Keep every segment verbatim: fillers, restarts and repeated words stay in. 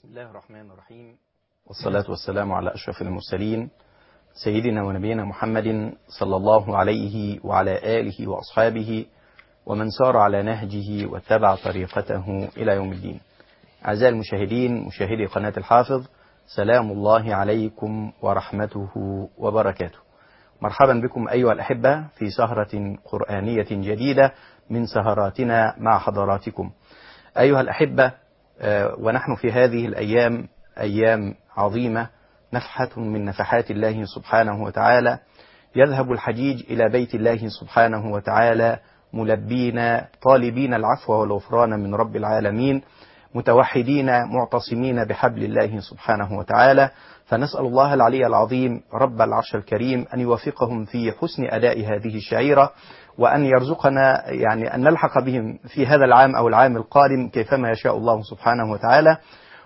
بسم الله الرحمن الرحيم، والصلاة والسلام على أشرف المرسلين سيدنا ونبينا محمد صلى الله عليه وعلى آله وأصحابه ومن سار على نهجه واتبع طريقته إلى يوم الدين. أعزائي المشاهدين، مشاهدي قناة الحافظ، سلام الله عليكم ورحمته وبركاته. مرحبا بكم أيها الأحبة في سهرة قرآنية جديدة من سهراتنا مع حضراتكم. أيها الأحبة، ونحن في هذه الأيام أيام عظيمة، نفحة من نفحات الله سبحانه وتعالى، يذهب الحجيج إلى بيت الله سبحانه وتعالى ملبين طالبين العفو والغفران من رب العالمين، متوحدين معتصمين بحبل الله سبحانه وتعالى. فنسأل الله العلي العظيم رب العرش الكريم أن يوفقهم في حسن أداء هذه الشعيرة، وأن يرزقنا يعني أن نلحق بهم في هذا العام أو العام القادم كيفما يشاء الله سبحانه وتعالى.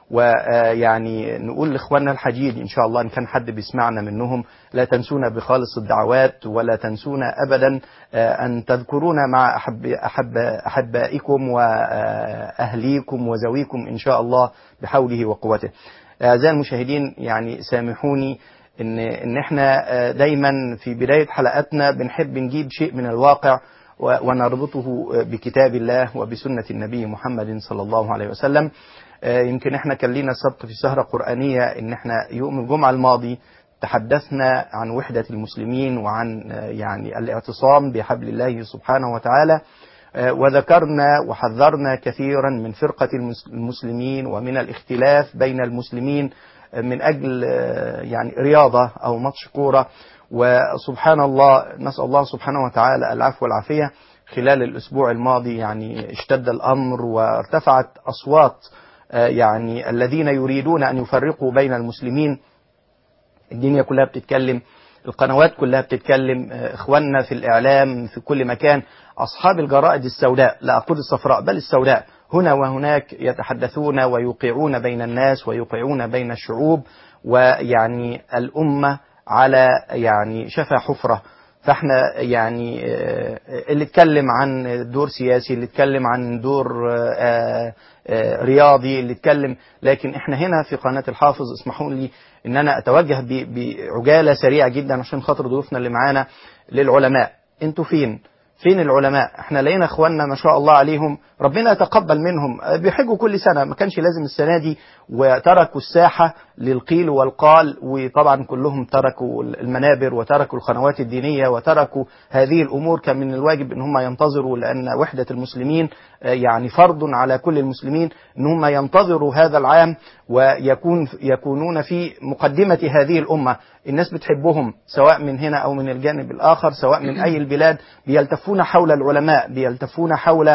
ويعني نقول لإخواننا الحجيج إن شاء الله إن كان حد بيسمعنا منهم، لا تنسونا بخالص الدعوات، ولا تنسونا أبدا أن تذكرونا مع أحب أحب أحبائكم وأهليكم وزويكم إن شاء الله بحوله وقوته. أعزائي المشاهدين، يعني سامحوني إن إن إحنا دايما في بداية حلقاتنا بنحب نجيب شيء من الواقع ونربطه بكتاب الله وبسنة النبي محمد صلى الله عليه وسلم. يمكن احنا كان لينا سبق في سهرة قرآنية ان احنا يوم الجمعة الماضي تحدثنا عن وحدة المسلمين وعن يعني الاعتصام بحبل الله سبحانه وتعالى، وذكرنا وحذرنا كثيرا من فرقة المسلمين ومن الاختلاف بين المسلمين من أجل يعني رياضة أو ماتش كورة. وسبحان الله، نسأل الله سبحانه وتعالى العفو والعافية. خلال الأسبوع الماضي يعني اشتد الأمر وارتفعت أصوات يعني الذين يريدون أن يفرقوا بين المسلمين. الدنيا كلها بتتكلم، القنوات كلها بتتكلم، إخواننا في الإعلام في كل مكان، أصحاب الجرائد السوداء، لا أقول الصفراء بل السوداء، هنا وهناك يتحدثون ويوقعون بين الناس ويوقعون بين الشعوب، ويعني الأمة على يعني شفا حفرة. فاحنا يعني اللي اتكلم عن دور سياسي، اللي اتكلم عن دور رياضي، اللي اتكلم، لكن احنا هنا في قناة الحافظ اسمحوا لي ان انا اتوجه بعجالة سريعة جدا عشان خاطر ضيوفنا اللي معانا للعلماء. انتوا فين؟ فين العلماء؟ احنا لقينا اخواننا ما شاء الله عليهم، ربنا يتقبل منهم، بيحجوا كل سنة، ما كانش لازم السنة دي، وتركوا الساحة للقيل والقال، وطبعا كلهم تركوا المنابر وتركوا القنوات الدينية وتركوا هذه الأمور. كان من الواجب ان هم ينتظروا، لأن وحدة المسلمين يعني فرض على كل المسلمين ان هم ينتظروا هذا العام ويكون يكونون في مقدمة هذه الأمة. الناس بتحبهم سواء من هنا أو من الجانب الآخر، سواء من أي البلاد، بيلتفون حول العلماء، بيلتفون حول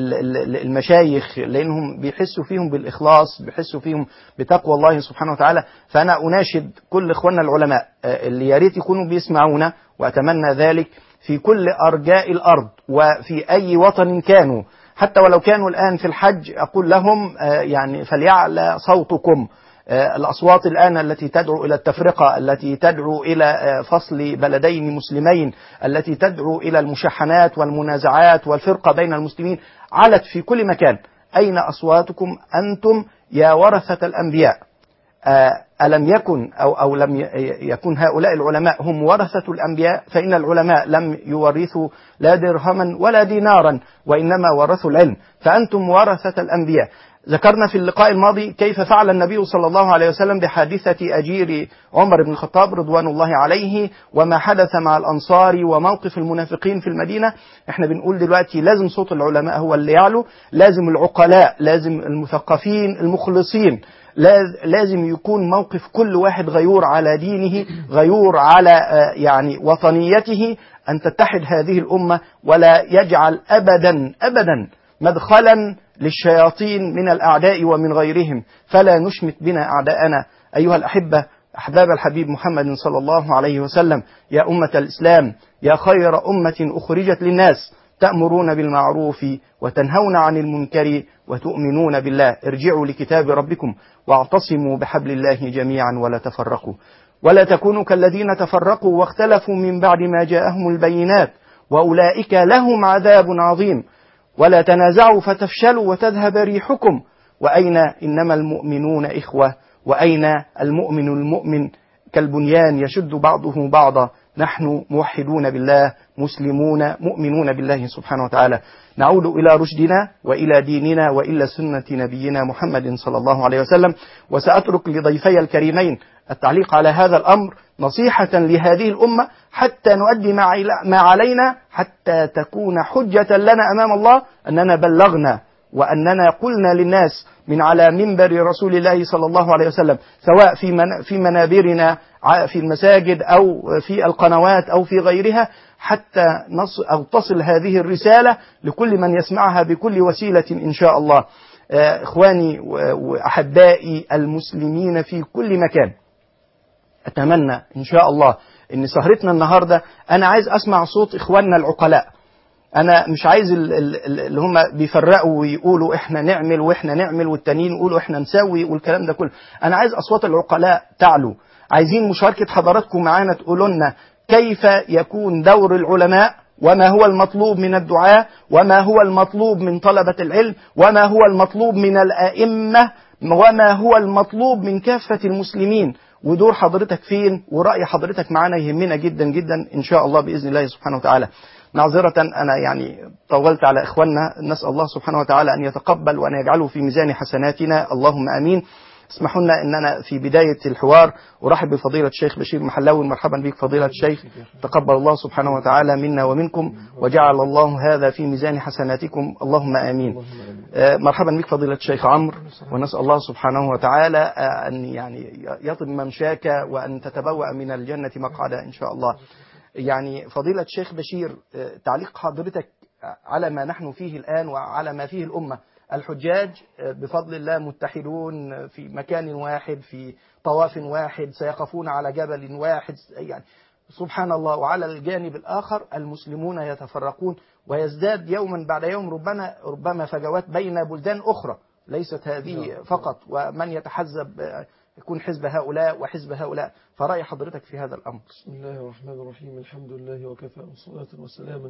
المشايخ، لأنهم بيحسوا فيهم بالإخلاص، بيحسوا فيهم بتقوى الله سبحانه وتعالى. فأنا أناشد كل إخواننا العلماء اللي يا ريت يكونوا بيسمعونا، وأتمنى ذلك في كل أرجاء الأرض وفي أي وطن كانوا، حتى ولو كانوا الآن في الحج، أقول لهم يعني فليعلى صوتكم. الأصوات الآن التي تدعو إلى التفرقة، التي تدعو إلى فصل بلدين مسلمين، التي تدعو إلى المشاحنات والمنازعات والفرقة بين المسلمين، علت في كل مكان. أين أصواتكم أنتم يا ورثة الأنبياء؟ ألم يكن أو, أو لم يكن هؤلاء العلماء هم ورثة الأنبياء؟ فإن العلماء لم يورثوا لا درهما ولا دينارا، وإنما ورثوا العلم، فأنتم ورثة الأنبياء. ذكرنا في اللقاء الماضي كيف فعل النبي صلى الله عليه وسلم بحادثة أجير عمر بن الخطاب رضوان الله عليه، وما حدث مع الأنصار وموقف المنافقين في المدينة. احنا بنقول دلوقتي لازم صوت العلماء هو اللي يعلو، لازم العقلاء، لازم المثقفين المخلصين، لازم يكون موقف كل واحد غيور على دينه، غيور على يعني وطنيته، أن تتحد هذه الأمة، ولا يجعل أبدا أبدا مدخلا للشياطين من الأعداء ومن غيرهم، فلا نشمت بنا أعداءنا. أيها الأحبة، أحباب الحبيب محمد صلى الله عليه وسلم، يا أمة الإسلام، يا خير أمة أخرجت للناس، تأمرون بالمعروف وتنهون عن المنكر وتؤمنون بالله. ارجعوا لكتاب ربكم واعتصموا بحبل الله جميعا ولا تفرقوا، ولا تكونوا كالذين تفرقوا واختلفوا من بعد ما جاءهم البينات، وأولئك لهم عذاب عظيم. ولا تنازعوا فتفشلوا وتذهب ريحكم، وأين إنما المؤمنون إخوة، وأين المؤمن المؤمن كالبنيان يشد بعضه بعضا. نحن موحدون بالله، مسلمون مؤمنون بالله سبحانه وتعالى. نعود إلى رشدنا وإلى ديننا وإلى سنة نبينا محمد صلى الله عليه وسلم. وسأترك لضيفي الكريمين التعليق على هذا الأمر نصيحة لهذه الأمة حتى نؤدي ما علينا، حتى تكون حجة لنا أمام الله أننا بلغنا وأننا قلنا للناس من على منبر رسول الله صلى الله عليه وسلم، سواء في في منابرنا في المساجد أو في القنوات أو في غيرها، حتى نص أو تصل هذه الرسالة لكل من يسمعها بكل وسيلة إن شاء الله. إخواني وأحبائي المسلمين في كل مكان، أتمنى إن شاء الله إن سهرتنا النهاردة أنا عايز أسمع صوت إخواننا العقلاء. أنا مش عايز اللي هم بيفرقوا ويقولوا إحنا نعمل وإحنا نعمل والتانيين يقولوا إحنا نسوي والكلام ده كله. أنا عايز أصوات العقلاء تعلو. عايزين مشاركة حضراتكم معانا، تقولوا لنا كيف يكون دور العلماء، وما هو المطلوب من الدعاة، وما هو المطلوب من طلبة العلم، وما هو المطلوب من الأئمة، وما هو المطلوب من كافة المسلمين، ودور حضرتك فين ورأي حضرتك معنا يهمنا جدا جدا إن شاء الله بإذن الله سبحانه وتعالى. معذرة أنا يعني طولت على إخواننا، نسأل الله سبحانه وتعالى أن يتقبل وأن يجعله في ميزان حسناتنا، اللهم آمين. اسمحوا لنا أن أنا في بداية الحوار أرحب بفضيلة الشيخ بشير محلاوي. مرحبا بك فضيلة الشيخ، تقبل الله سبحانه وتعالى منا ومنكم وجعل الله هذا في ميزان حسناتكم، اللهم آمين. مرحبا بك فضيلة الشيخ عمرو، ونسأل الله سبحانه وتعالى أن يعني يطب ممشاك وأن تتبوأ من الجنة مقعدا إن شاء الله. يعني فضيلة الشيخ بشير، تعليق حضرتك على ما نحن فيه الآن وعلى ما فيه الأمة. الحجاج بفضل الله متحدون في مكان واحد، في طواف واحد، سيقفون على جبل واحد، يعني سبحان الله. وعلى الجانب الآخر المسلمون يتفرقون ويزداد يوما بعد يوم ربما ربما فجوات بين بلدان أخرى، ليست هذه فقط، ومن يتحزب يكون حزب هؤلاء وحزب هؤلاء. فرأي حضرتك في هذا الأمر؟ بسم الله الرحمن الرحيم، الحمد لله وكفى، والصلاة والسلام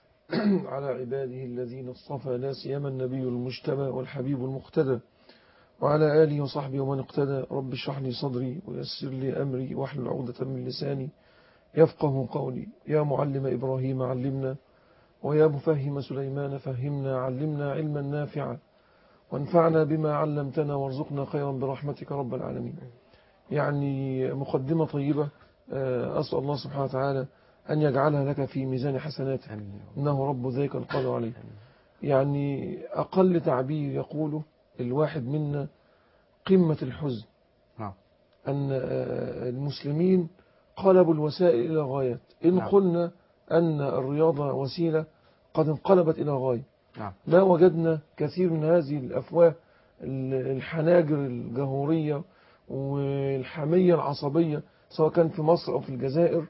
على عباده الذين اصطفى، لا سيما النبي المجتبى والحبيب المقتدى، وعلى آله وصحبه ومن اقتدى. رب اشرح لي صدري ويسر لي أمري واحلل عقدة من لساني يفقه قولي. يا معلم إبراهيم علمنا، ويا مفهم سليمان فهمنا. علمنا علما نافعا وانفعنا بما علمتنا، وارزقنا خيرا برحمتك رب العالمين. يعني مقدمة طيبة، أسأل الله سبحانه وتعالى أن يجعلها لك في ميزان حسناتك، إنه رب ذلك القادر عليه. يعني أقل تعبير يقوله الواحد منا قمة الحزن أن المسلمين قلبوا الوسائل إلى غايات. إن قلنا أن الرياضة وسيلة قد انقلبت إلى غاية. ما وجدنا كثير من هذه الأفواه، الحناجر الجهورية والحمية العصبية، سواء كان في مصر أو في الجزائر،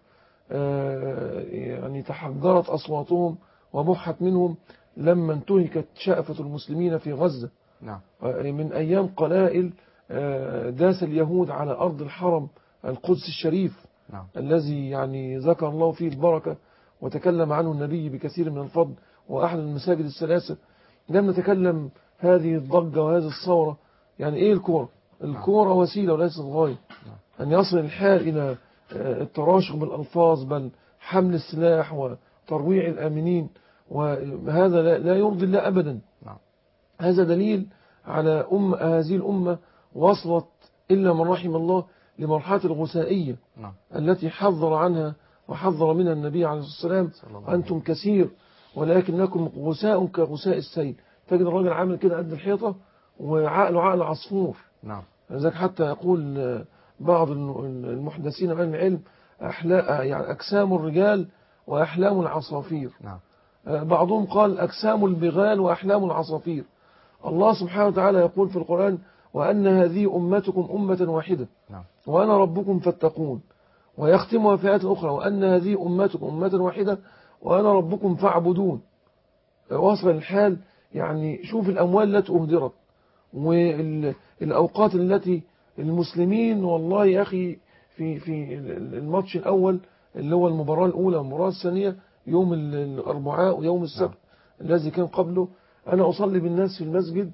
يعني تحجرت أصواتهم وبحت منهم لما انتهكت شأفة المسلمين في غزة. من أيام قلائل داس اليهود على أرض الحرم القدس الشريف، الذي يعني ذكر الله فيه البركة وتكلم عنه النبي بكثير من الفضل، وأحد المساجد الثلاثة. لم نتكلم هذه الضجة وهذه الثورة. يعني إيه الكورة؟ الكورة وسيلة وليست غاية. أن يصل الحال إلى التراشق بالألفاظ، بل حمل السلاح وترويع الآمنين، وهذا لا يرضي الله أبدا. هذا دليل على أم هذه الأمة وصلت إلا من رحم الله لمرحلة الغثائية التي حذر عنها وحذر منها النبي عليه الصلاة والسلام. أنتم كثير ولكنكم غثاء كغثاء السيل. تجد الراجل عامل كده قد الحيطة وعقله عقل عصفور. نعم. لذلك حتى يقول بعض المحدثين من العلم يعني أجسام الرجال وأحلام العصافير. نعم. بعضهم قال أجسام البغال وأحلام العصافير. الله سبحانه وتعالى يقول في القرآن: وأن هذه أمتكم أمة واحدة وأنا ربكم فاتقون. ويختمها في آية أخرى: وأن هذه أمتكم أمة واحدة وأنا ربكم فاعبدون. وصل الحال، يعني شوف الأموال التي أهدرت والأوقات التي المسلمين، والله يا أخي، في في الماتش الأول اللي هو المباراة الأولى والمباراة الثانية يوم الأربعاء ويوم السبت الذي كان قبله، أنا أصلي بالناس في المسجد،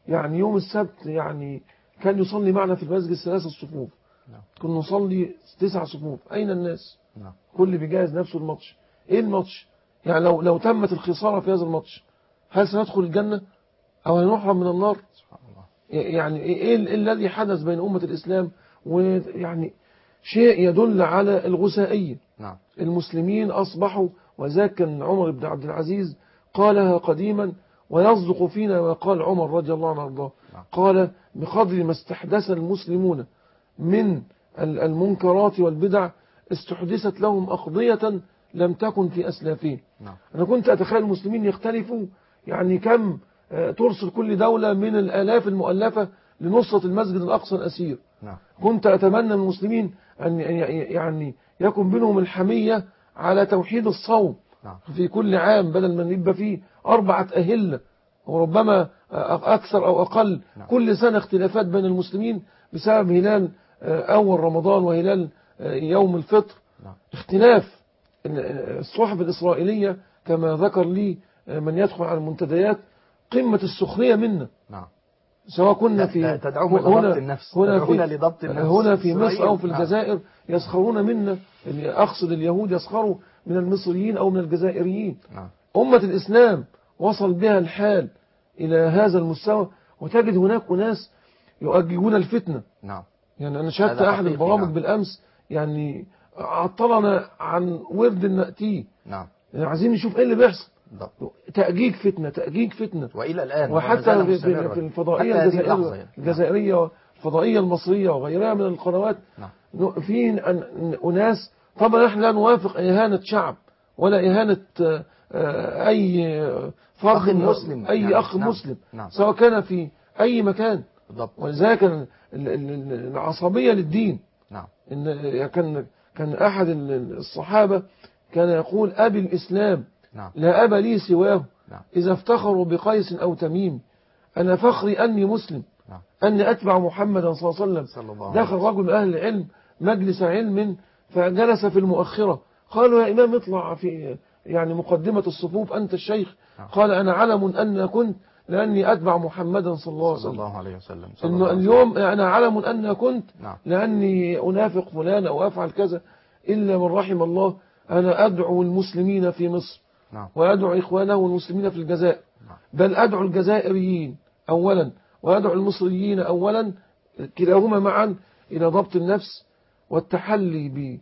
يعني يوم السبت يعني كان يصلي معنا في المسجد ثلاث الصفوف، كنا نصلي تسع صفوف. أين الناس؟ كل بيجهز نفسه الماتش. إيه الماتش؟ يعني لو لو تمت الخسارة في هذا الماتش هل سندخل الجنة أو هنحرم من النار؟ يعني إيه الذي حدث بين أمة الإسلام؟ ويعني شيء يدل على الغثائية. المسلمين أصبحوا، وذاك كان عمر بن عبد العزيز قالها قديما ويصدق فينا ما قال عمر رضي الله عنه وارضاه، قال بقدر ما استحدث المسلمون من المنكرات والبدع استحدثت لهم أقضية لم تكن في أسلافهم. أنا كنت أتخيل المسلمين يختلفوا يعني كم ترسل كل دولة من الآلاف المؤلفة لنصرة المسجد الأقصى الأسير. كنت أتمنى من المسلمين أن يعني يكون بينهم الحمية على توحيد الصوم في كل عام، بدل ما يبقى فيه أربعة أهلة وربما أكثر أو أقل. كل سنة اختلافات بين المسلمين بسبب هلال أول رمضان وهلال يوم الفطر. اختلاف. الصحف الإسرائيلية كما ذكر لي من يدخل على المنتديات قمة السخرية منا، سواء كنا في هنا هنا في هنا في مصر أو في الجزائر يسخرون منا. أقصد اليهود يسخروا من المصريين أو من الجزائريين. أمة الإسلام وصل بها الحال إلى هذا المستوى، وتجد هناك أناس يؤججون الفتنة. يعني أنا شاهدت أحد البرامج بالأمس يعني عطلنا عن ورد نأتيه. يعني عايزين نشوف إيه اللي بيحصل. تأجيج فتنة تأجيج فتنة وإلى الآن. وحتى في, في الفضائية الجزائرية الجزائرية والفضائية المصرية وغيرها من القنوات في أناس. طبعا احنا لا نوافق إهانة شعب ولا إهانة أي فرد مسلم، أي يعني أخ نعم. مسلم نعم. سواء كان في أي مكان. ولذلك العصبية للدين. نعم. إن كان كان أحد الصحابة كان يقول أبي الإسلام نعم. لا أبا لي سواه. نعم. إذا افتخروا بقيس أو تميم أنا فخري أني مسلم. نعم. أني أتبع محمدا صلى الله عليه وسلم. دخل رجل من أهل العلم مجلس علم فجلس في المؤخرة، قالوا يا إمام اطلع في يعني مقدمة الصفوف أنت الشيخ. نعم. قال أنا علم أن كنت لأني أتبع محمدا صلى الله عليه وسلم. إنه اليوم أنا علم أن كنت نعم. لأني أنافق فلان أو أفعل كذا، إلا من رحم الله. أنا أدعو المسلمين في مصر نعم. وأدعو إخوانه المسلمين في الجزائر. نعم. بل أدعو الجزائريين أولا وأدعو المصريين أولا كلاهما معا إلى ضبط النفس والتحلي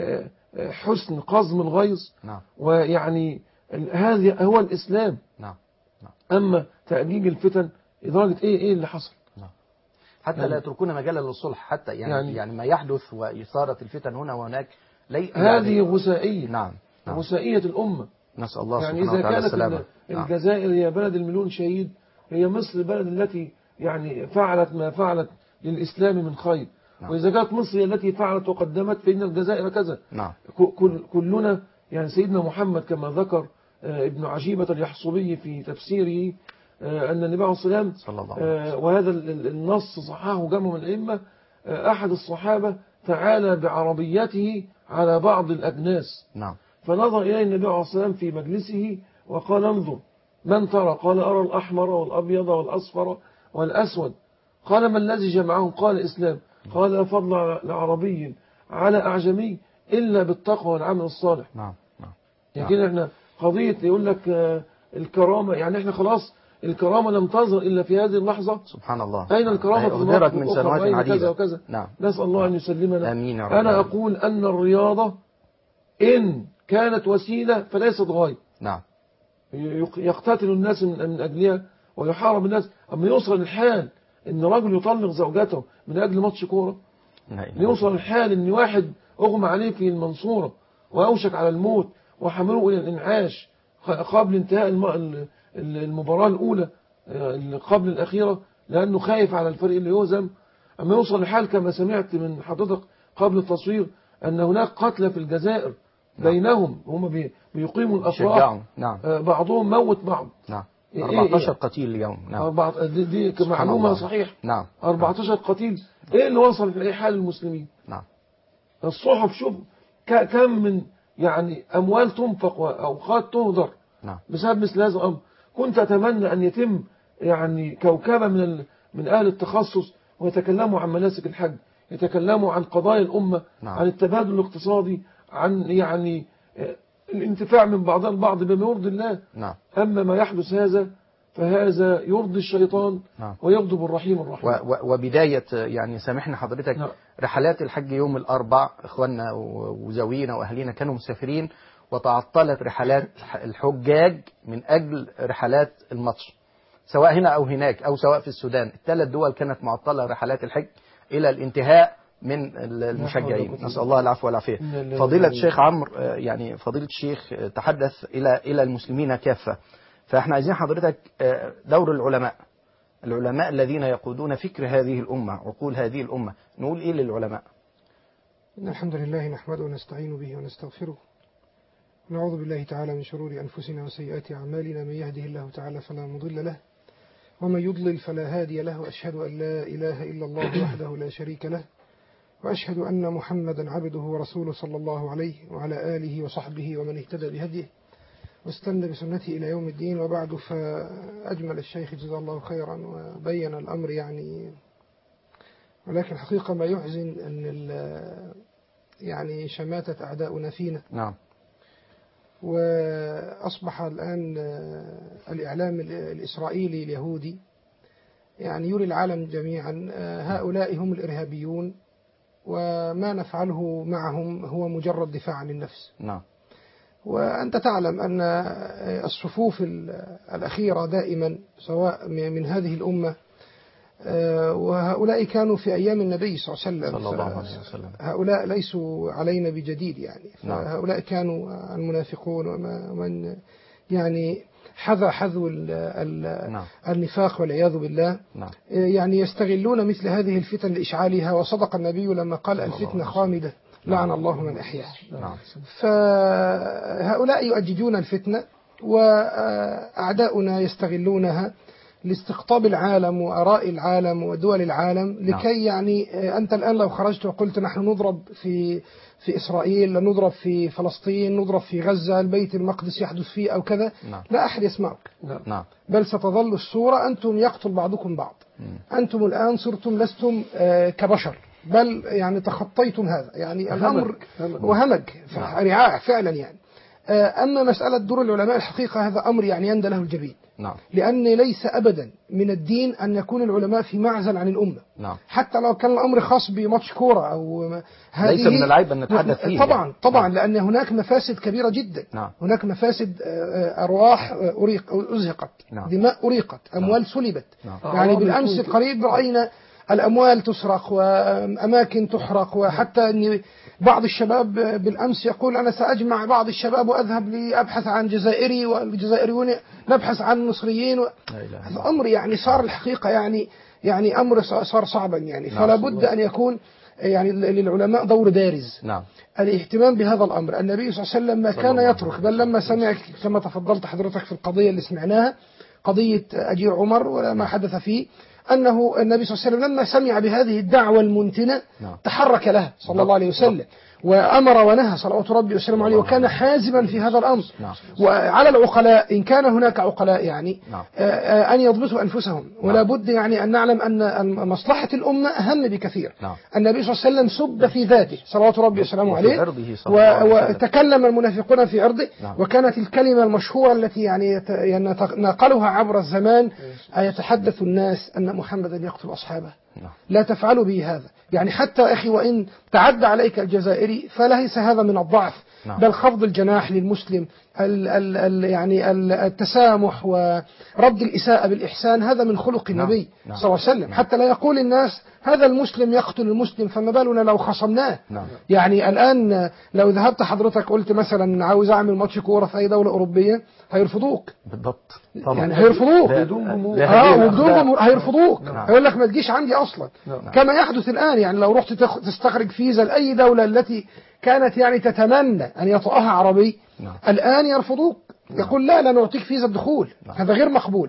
بحسن قزم الغيظ. نعم. ويعني هذا هو الإسلام. نعم. نعم. أما تأجيج الفتن لدرجة إيه إيه اللي حصل. نعم. حتى يعني لا يتركون مجالا للصلح حتى يعني, يعني يعني ما يحدث وإثارة الفتن هنا وهناك هذه غثائية. نعم. نعم. غثائية الأمة. نسأل الله يعني سبحانه وتعالى السلامة. إذا كانت الجزائر هي بلد المليون شهيد، هي مصر البلد التي يعني فعلت ما فعلت للإسلام من خير. نعم. وإذا كانت مصر هي التي فعلت وقدمت فإن الجزائر كذا. نعم. كل كلنا يعني سيدنا محمد كما ذكر ابن عجيبة اليحصبي في تفسيره أن النبي عليه الصلاة والسلام وهذا النص صححه جمع من الأئمة، أحد الصحابة تعالى بعربيته على بعض الأجناس. نعم. فنظر إليه النبي عليه الصلاة والسلام في مجلسه وقال انظر من ترى؟ قال أرى الأحمر والأبيض والأصفر والأسود. قال ما الذي جمعهم؟ قال الإسلام. قال لا فضل لعربي على أعجمي إلا بالتقوى والعمل الصالح. نعم. نعم. يعني احنا قضية يقول لك الكرامة، يعني احنا خلاص الكرامة لم تظهر إلا في هذه اللحظة. سبحان الله. أين الكرامة في أهدرت من سنوات عديدة كذا وكذا. نعم. نسأل الله أن يسلمنا. آمين يا رب. أنا أقول أن الرياضة إن كانت وسيلة فليست غاية. نعم. يقتتل الناس من أجلها ويحارب الناس. أما يوصل الحال إن رجل يطلق زوجته من أجل ماتش كورة، يوصل الحال إن واحد أغمى عليه في المنصورة وأوشك على الموت وحملوه إلى الإنعاش قبل انتهاء المباراة الأولى قبل الأخيرة لأنه خايف على الفريق اللي يهزم. أما يوصل الحال كما سمعت من حضرتك قبل التصوير أن هناك قتلى في الجزائر بينهم، هم بيقيموا الأفراح. نعم. بعضهم موت بعض. نعم. أربعتاشر قتيل اليوم. نعم. دي, دي معلومة صحيح. نعم. أربعتاشر قتيل. إيه اللي وصل في حال المسلمين؟ نعم. الصحف شوف كم من يعني أموال تنفق وأوقات تهدر. نعم. بسبب مثل هذا الأمر. كنت أتمنى أن يتم يعني كوكبة من ال... من أهل التخصص، ويتكلموا عن مناسك الحج، يتكلموا عن قضايا الأمة، نعم. عن التبادل الاقتصادي، عن يعني الانتفاع من بعضها البعض بما يرضي الله. نعم. أما ما يحدث هذا فهذا يرضي الشيطان نعم. ويغضب الرحيم الرحيم. و- و- وبداية يعني سامحنا حضرتك، نعم. رحلات الحج يوم الأربع إخواننا وزوينا وأهلينا كانوا مسافرين، وتعطلت رحلات الحجاج من أجل رحلات الماتش، سواء هنا أو هناك أو سواء في السودان. الثلاث دول كانت معطلة رحلات الحج إلى الانتهاء من المشجعين، نسأل الله العفو والعافية. فضيلة الشيخ عمرو، يعني فضيلة الشيخ تحدث إلى إلى المسلمين كافة، فإحنا عايزين حضرتك دور العلماء، العلماء الذين يقودون فكر هذه الأمة، عقول هذه الأمة، نقول إيه للعلماء؟ إن الحمد لله نحمده ونستعين به ونستغفره، ونعوذ بالله تعالى من شرور أنفسنا وسيئات أعمالنا، من يهده الله تعالى فلا مضل له ومن يضلل فلا هادي له، وأشهد أن لا إله إلا الله وحده لا شريك له، وأشهد أن محمدا عبده ورسوله صلى الله عليه وعلى آله وصحبه ومن اهتدى بهديه واستنى بسنته إلى يوم الدين. وبعد، فأجمل الشيخ جزاه الله خيرا وبين الأمر يعني، ولكن الحقيقة ما يحزن أن يعني شماتة أعداؤنا فينا. نعم. وأصبح الآن الإعلام الإسرائيلي اليهودي يعني يري العالم جميعا هؤلاء هم الإرهابيون، وما نفعله معهم هو مجرد دفاع عن النفس. نعم. وأنت تعلم أن الصفوف الأخيرة دائما سواء من هذه الأمة، وهؤلاء كانوا في أيام النبي صلى الله عليه وسلم، صلى الله عليه وسلم. هؤلاء ليسوا علينا بجديد يعني. نعم. فهؤلاء كانوا المنافقون ومن يعني حذى حذو نعم. النفاق والعياذ بالله. نعم. يعني يستغلون مثل هذه الفتن لإشعالها، وصدق النبي لما قال الفتنة خامدة لعن الله من أحياها. نعم. فهؤلاء يؤججون الفتنة، وأعداؤنا يستغلونها لاستقطاب العالم وآراء العالم ودول العالم، لكي يعني أنت الآن لو خرجت وقلت نحن نضرب في في إسرائيل، نضرب في فلسطين، نضرب في غزة، البيت المقدس يحدث فيه أو كذا، لا أحد يسمعك. نعم. بل ستظل الصورة أنتم يقتل بعضكم بعض. أنتم الآن صرتم لستم كبشر، بل يعني تخطيتم هذا يعني الأمر وهمج رعاع فعلا يعني. أما مسألة دور العلماء الحقيقة هذا أمر يعني يندى له الجبين. نعم. لأن ليس أبدا من الدين أن يكون العلماء في معزل عن الأمة. نعم. حتى لو كان الأمر خاص بماتش كورة أو هذه، ليس من العيب أن نتحدث فيه. طبعا يعني. طبعا نعم. لأن هناك مفاسد كبيرة جدا. نعم. هناك مفاسد، أرواح أريق أزهقت. نعم. دماء أريقت، أموال نعم. سلبت. نعم. يعني بالأمس القريب رأينا الأموال تسرق وأماكن تحرق، وحتى أن بعض الشباب بالأمس يقول أنا سأجمع بعض الشباب وأذهب لأبحث عن جزائري، والجزائريون نبحث عن مصريين و... هذا أمر يعني صار الحقيقة يعني يعني أمر صار صعبا يعني. فلا بد أن يكون يعني للعلماء دور بارز. نعم. الاهتمام بهذا الأمر. النبي صلى الله عليه وسلم ما كان يترك، بل لما سمع كما تفضلت حضرتك في القضية اللي سمعناها، قضية أجير عمر وما حدث فيه، أنه النبي صلى الله عليه وسلم لما سمع بهذه الدعوة المنتنة تحرك لها صلى الله عليه وسلم، وأمر ونهى صلوات ربي وسلم عليه، وكان حازما في هذا الأمر. وعلى العقلاء إن كان هناك عقلاء يعني أن يضبطوا أنفسهم، ولا بد يعني أن نعلم أن مصلحة الأمة أهم بكثير. النبي صلى الله عليه وسلم سب في ذاته صلوات ربي وسلم عليه، وتكلم المنافقون في عرضه، وكانت الكلمة المشهورة التي يعني نقلها عبر الزمان: أيتحدث الناس أن محمدا يقتل أصحابه؟ لا تفعلوا به هذا. يعني حتى أخي وإن تعدى عليك الجزائري فليس هذا من الضعف، بل خفض الجناح للمسلم، ال ال ال يعني التسامح ورد الإساءة بالإحسان، هذا من خلق النبي صلى الله عليه وسلم، حتى لا يقول الناس هذا المسلم يقتل المسلم فما بالنا لو خصمناه. يعني الآن لو ذهبت حضرتك قلت مثلا عاوز أعمل ماتش كورة في أي دولة أوروبية هيرفضوك بالضبط. يعني هيرفضوك بدون جمهور. اه وبدون جمهور هيرفضوك. هيقول لك ما تجيش عندي أصلا. كما يحدث الآن يعني لو رحت تستخرج فيزا لأي دولة التي كانت يعني تتمنى أن يطأها عربي، الآن يرفضوك، يقول لا لا نعطيك فيزا الدخول. هذا غير مقبول.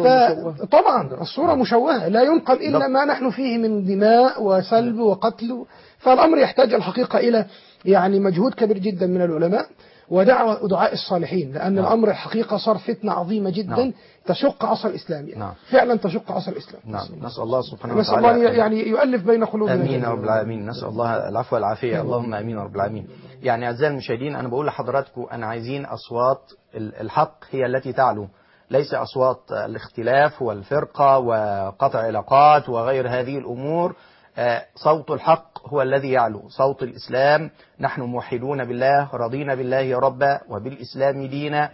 طبعا الصورة مشوهة، لا ينقل إلا ما نحن فيه من دماء وسلب وقتل. فالأمر يحتاج الحقيقة إلى يعني مجهود كبير جدا من العلماء. ودعوة دعاء الصالحين، لأن نعم. الأمر الحقيقة صار فتنة عظيمة جدا نعم. تشق عصر الإسلام يعني. نعم. فعلا تشق عصر الإسلام. نعم. نسأل الله سبحانه نسأل وتعالى الله يعني يؤلف بين قلوبنا. امين يا رب العالمين. نسال الله العفو والعافيه. اللهم امين يا رب العالمين. يعني اعزائي المشاهدين، انا بقول لحضراتكم انا عايزين اصوات الحق هي التي تعلو، ليس اصوات الاختلاف والفرقه وقطع علاقات وغير هذه الامور. صوت الحق هو الذي يعلو، صوت الاسلام. نحن موحدون بالله، رضينا بالله ربا وبالاسلام دينا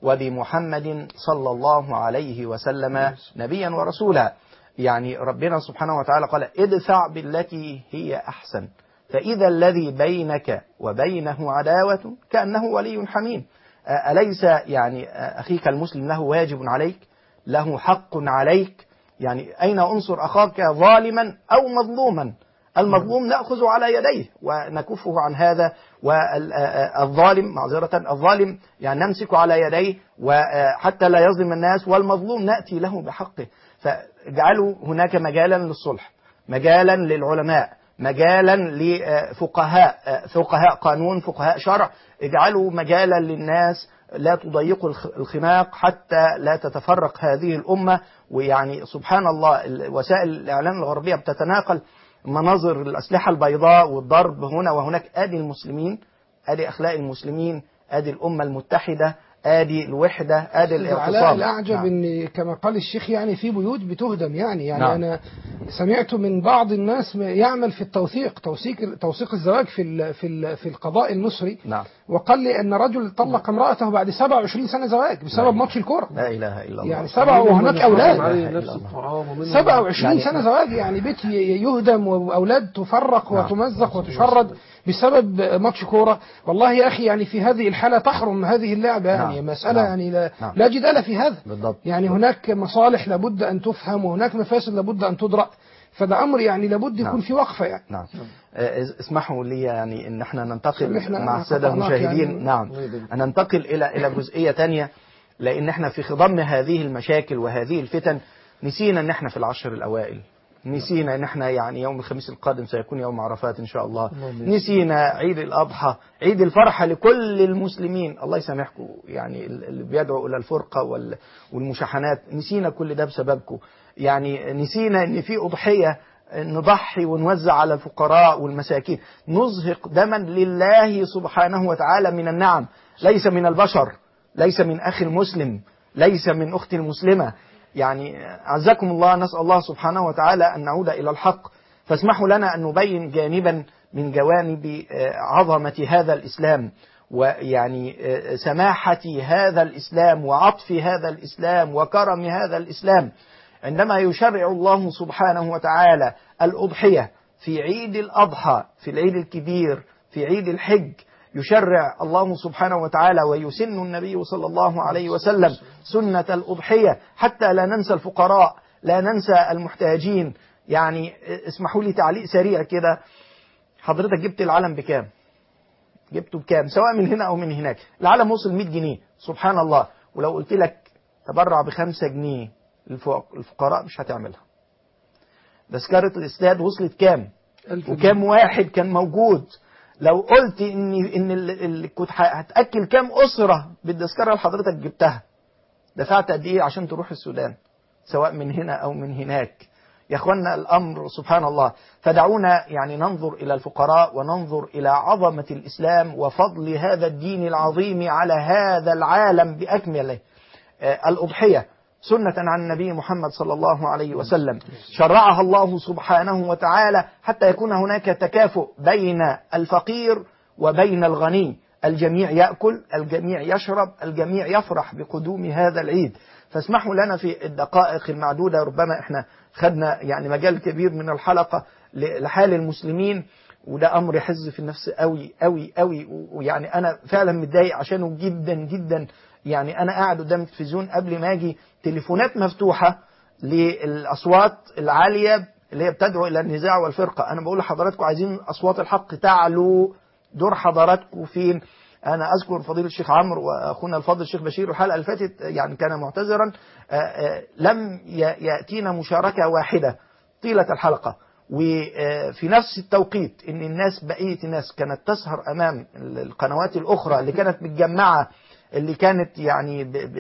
وبمحمد صلى الله عليه وسلم نبيا ورسولا. يعني ربنا سبحانه وتعالى قال ادفع بالتي هي أحسن فإذا الذي بينك وبينه عداوة كأنه ولي حميم. أليس يعني أخيك المسلم له واجب عليك، له حق عليك؟ يعني أين أنصر أخاك ظالما أو مظلوما؟ المظلوم نأخذ على يديه ونكفه عن هذا، والظالم معذرة الظالم يعني نمسك على يديه وحتى لا يظلم الناس، والمظلوم نأتي له بحقه. فاجعلوا هناك مجالا للصلح، مجالا للعلماء، مجالا لفقهاء، فقهاء قانون، فقهاء شرع. اجعلوا مجالا للناس، لا تضيقوا الخناق حتى لا تتفرق هذه الأمة. ويعني سبحان الله وسائل الإعلام الغربية بتتناقل مناظر الأسلحة البيضاء والضرب هنا وهناك. آدي المسلمين، آدي أخلاق المسلمين، آدي الأمة المتحدة، آدي الوحدة، آدي الاعتصام. الأعجب نعم. إن كما قال الشيخ يعني في بيوت بتهدم يعني يعني نعم. أنا سمعت من بعض الناس يعمل في التوثيق توثيق توثيق الزواج في ال في ال في القضاء المصري. نعم. وقال لي أن رجل طلق امرأته بعد سبعة وعشرين سنة زواج بسبب ماتش الكورة. لا إله إلا الله. يعني سبعة وهناك أولاد سبعة وعشرين يعني سنة زواج، يعني بيت يهدم وأولاد تفرق نعم. وتمزق وتشرد بسبب ماتش كورة. والله يا أخي يعني في هذه الحالة تحرم هذه اللعبة يعني. نعم. مسألة نعم. يعني لا, نعم. لا جدال في هذا. بالضبط. يعني هناك مصالح لابد أن تفهم وهناك مفاسد لابد أن تدرأ، فده أمر يعني لابد يكون نعم. في وقفة يعني. نعم. اسمحوا لي يعني ان احنا ننتقل إحنا مع السادة المشاهدين يعني نعم ننتقل الى الى جزئية تانية، لان احنا في خضم هذه المشاكل وهذه الفتن نسينا ان احنا في العشر الاوائل، نسينا ان احنا يعني يوم الخميس القادم سيكون يوم عرفات ان شاء الله، نسينا عيد الاضحى، عيد الفرحة لكل المسلمين. الله يسامحكم يعني اللي بيدعوا الى الفرقة والمشاحنات، نسينا كل ده بسببكم. يعني نسينا ان في اضحية نضحي ونوزع على الفقراء والمساكين، نزهق دما لله سبحانه وتعالى من النعم، ليس من البشر، ليس من أخي المسلم، ليس من أختي المسلمة. يعني عزكم الله، نسأل الله سبحانه وتعالى أن نعود إلى الحق. فاسمحوا لنا أن نبين جانبا من جوانب عظمة هذا الإسلام، ويعني سماحة هذا الإسلام وعطف هذا الإسلام وكرم هذا الإسلام. عندما يشرع الله سبحانه وتعالى الأضحية في عيد الأضحى، في العيد الكبير، في عيد الحج، يشرع الله سبحانه وتعالى ويسن النبي صلى الله عليه وسلم سنة الأضحية حتى لا ننسى الفقراء، لا ننسى المحتاجين. يعني اسمحوا لي تعليق سريع كده، حضرتك جبت العلم بكام؟ جبته بكام؟ سواء من هنا أو من هناك. العلم وصل مئة جنيه، سبحان الله. ولو قلت لك تبرع بخمسة جنيه الفقراء مش هتعملها. تذكرة الاستاد وصلت كام؟ وكام واحد كان موجود؟ لو قلت ان ان اللي كنت هتاكل كام اسره بالتذكره اللي حضرتك جبتها، دفعت قد ايه عشان تروح السودان، سواء من هنا او من هناك. يا اخوانا الامر سبحان الله. فدعونا يعني ننظر الى الفقراء وننظر الى عظمه الاسلام وفضل هذا الدين العظيم على هذا العالم باكمله. آه الاضحيه سنة عن النبي محمد صلى الله عليه وسلم، شرعها الله سبحانه وتعالى حتى يكون هناك تكافؤ بين الفقير وبين الغني، الجميع يأكل، الجميع يشرب، الجميع يفرح بقدوم هذا العيد. فاسمحوا لنا في الدقائق المعدودة، ربما احنا خدنا يعني مجال كبير من الحلقة لحال المسلمين، وده أمر يحز في النفس قوي قوي قوي، ويعني أنا فعلا متضايق عشانه جدا جدا. يعني أنا قاعد قدام التلفزيون قبل ما أجي تليفونات مفتوحة للأصوات العالية اللي هي بتدعو إلى النزاع والفرقة. أنا بقول لحضراتكم عايزين أصوات الحق تعلو، دور حضراتكم فين؟ أنا أذكر فضيلة الشيخ عمرو وأخونا الفاضل الشيخ بشير الحلقة اللي فاتت يعني كان معتذرا، لم يأتينا مشاركة واحدة طيلة الحلقة، وفي نفس التوقيت ان الناس بقية الناس كانت تسهر امام القنوات الاخرى اللي كانت متجمعة، اللي كانت يعني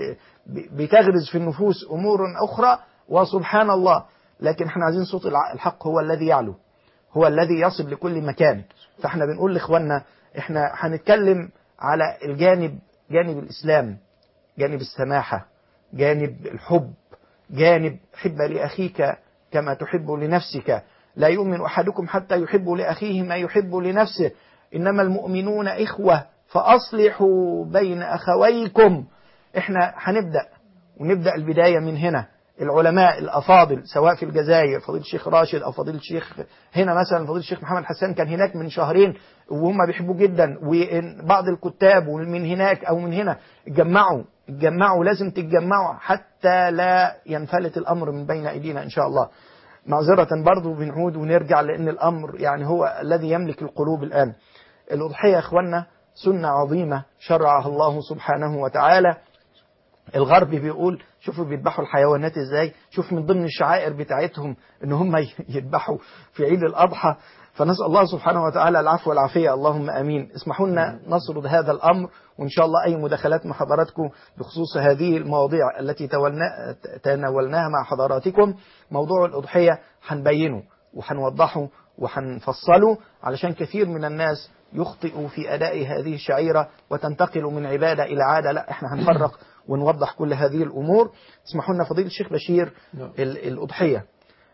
بتغرز في النفوس امور اخرى، وسبحان الله. لكن احنا عايزين صوت الحق هو الذي يعلو، هو الذي يصل لكل مكان. فاحنا بنقول لاخواننا احنا هنتكلم على الجانب، جانب الاسلام، جانب السماحة، جانب الحب، جانب حب لأخيك كما تحب لنفسك، لا يؤمن أحدكم حتى يحب لأخيه ما يحب لنفسه، إنما المؤمنون إخوة فأصلحوا بين أخويكم. احنا هنبدأ، ونبدأ البداية من هنا. العلماء الأفاضل سواء في الجزائر فضيلة الشيخ راشد أو فضيلة الشيخ هنا مثلا فضيلة الشيخ محمد حسان كان هناك من شهرين وهم بيحبوه جدا، وبعض الكتاب ومن هناك أو من هنا اتجمعوا اتجمعوا لازم تتجمعوا حتى لا ينفلت الأمر من بين أيدينا إن شاء الله. معذرة برضو بنعود ونرجع لأن الأمر يعني هو الذي يملك القلوب الآن. الأضحية يا إخوانا سنة عظيمة شرعها الله سبحانه وتعالى. الغرب بيقول شوفوا بيذبحوا الحيوانات ازاي، شوف من ضمن الشعائر بتاعتهم ان هم يذبحوا في عيد الأضحى. فنسأل الله سبحانه وتعالى العفو والعافية، اللهم امين. اسمحوا لنا نسرد هذا الامر، وان شاء الله اي مداخلات مع حضراتكم بخصوص هذه المواضيع التي تناولناها مع حضراتكم. موضوع الأضحية هنبينه وهنوضحه وهنفصله، علشان كثير من الناس يخطئ في أداء هذه الشعيرة وتنتقل من عبادة إلى عادة. لا، احنا هنفرق ونوضح كل هذه الأمور. اسمحوا لنا فضيلة الشيخ بشير، الأضحية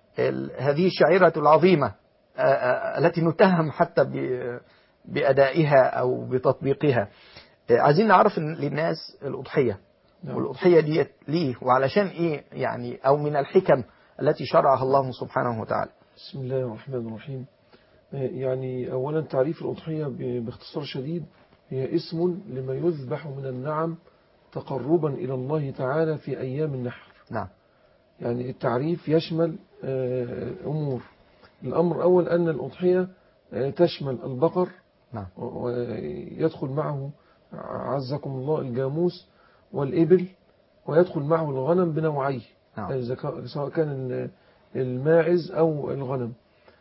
هذه الشعيرة العظيمة التي نتهم حتى بأدائها أو بتطبيقها، عايزين نعرف للناس الأضحية والأضحية دي ليه وعلشان إيه يعني، أو من الحكم التي شرعها الله سبحانه وتعالى. بسم الله الرحمن الرحيم. يعني أولا تعريف الأضحية باختصار شديد هي اسم لما يذبح من النعم تقربا إلى الله تعالى في أيام النحر. نعم. يعني التعريف يشمل أمور. الأمر الأول أن الأضحية تشمل البقر. نعم. ويدخل معه عزكم الله الجاموس والإبل، ويدخل معه الغنم بنوعيه. نعم. سواء كان الماعز أو الغنم،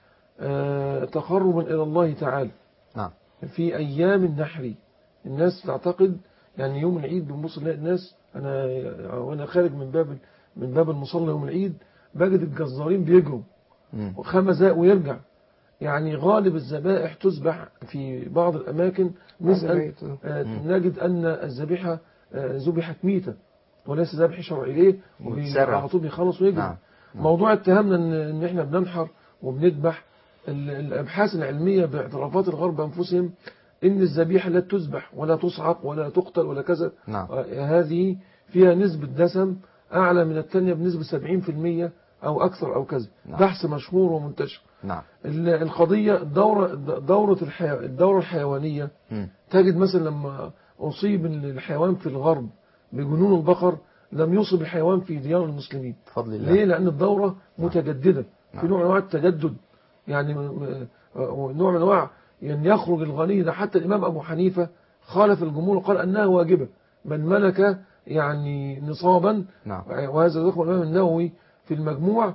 تقربا إلى الله تعالى. نعم. في أيام النحر. الناس تعتقد يعني يوم العيد بنبص نلاقي الناس، أنا وأنا خارج من باب من باب المصلى يوم العيد بجد الجزارين بيجروا خمس دقايق ويرجع. يعني غالب الذبائح تذبح في بعض الأماكن نسأل نجد أن الذبيحة ذبحت ميتة وليس ذبح شرعي. ليه؟ وعلى طول بيخلص ويجري. نعم. نعم. موضوع اتهامنا ان ان احنا بننحر وبنذبح، الابحاث العلميه باعترافات الغرب انفسهم ان الذبيحه لا تذبح ولا تصعق ولا تقتل ولا كذا. نعم. هذه فيها نسبه دسم اعلى من الثانيه بنسبه سبعين في المية او اكثر او كذا. نعم. بحث مشهور ومنتشر. نعم. القضيه الدوره دوره الحيو... الدوره الحيوانيه. م. تجد مثلا لما اصيب الحيوان في الغرب بجنون البقر لم يصب الحيوان في ديار المسلمين. بفضل الله. ليه؟ لأن الدورة متجددة. نعم. في نوع من أنواع التجدد، يعني نوع من أنواع يعني يخرج الغني ده. حتى الإمام أبو حنيفة خالف الجمهور وقال أنها واجبة من ملك يعني نصابا. نعم. وهذا ذكر الإمام النووي في المجموع.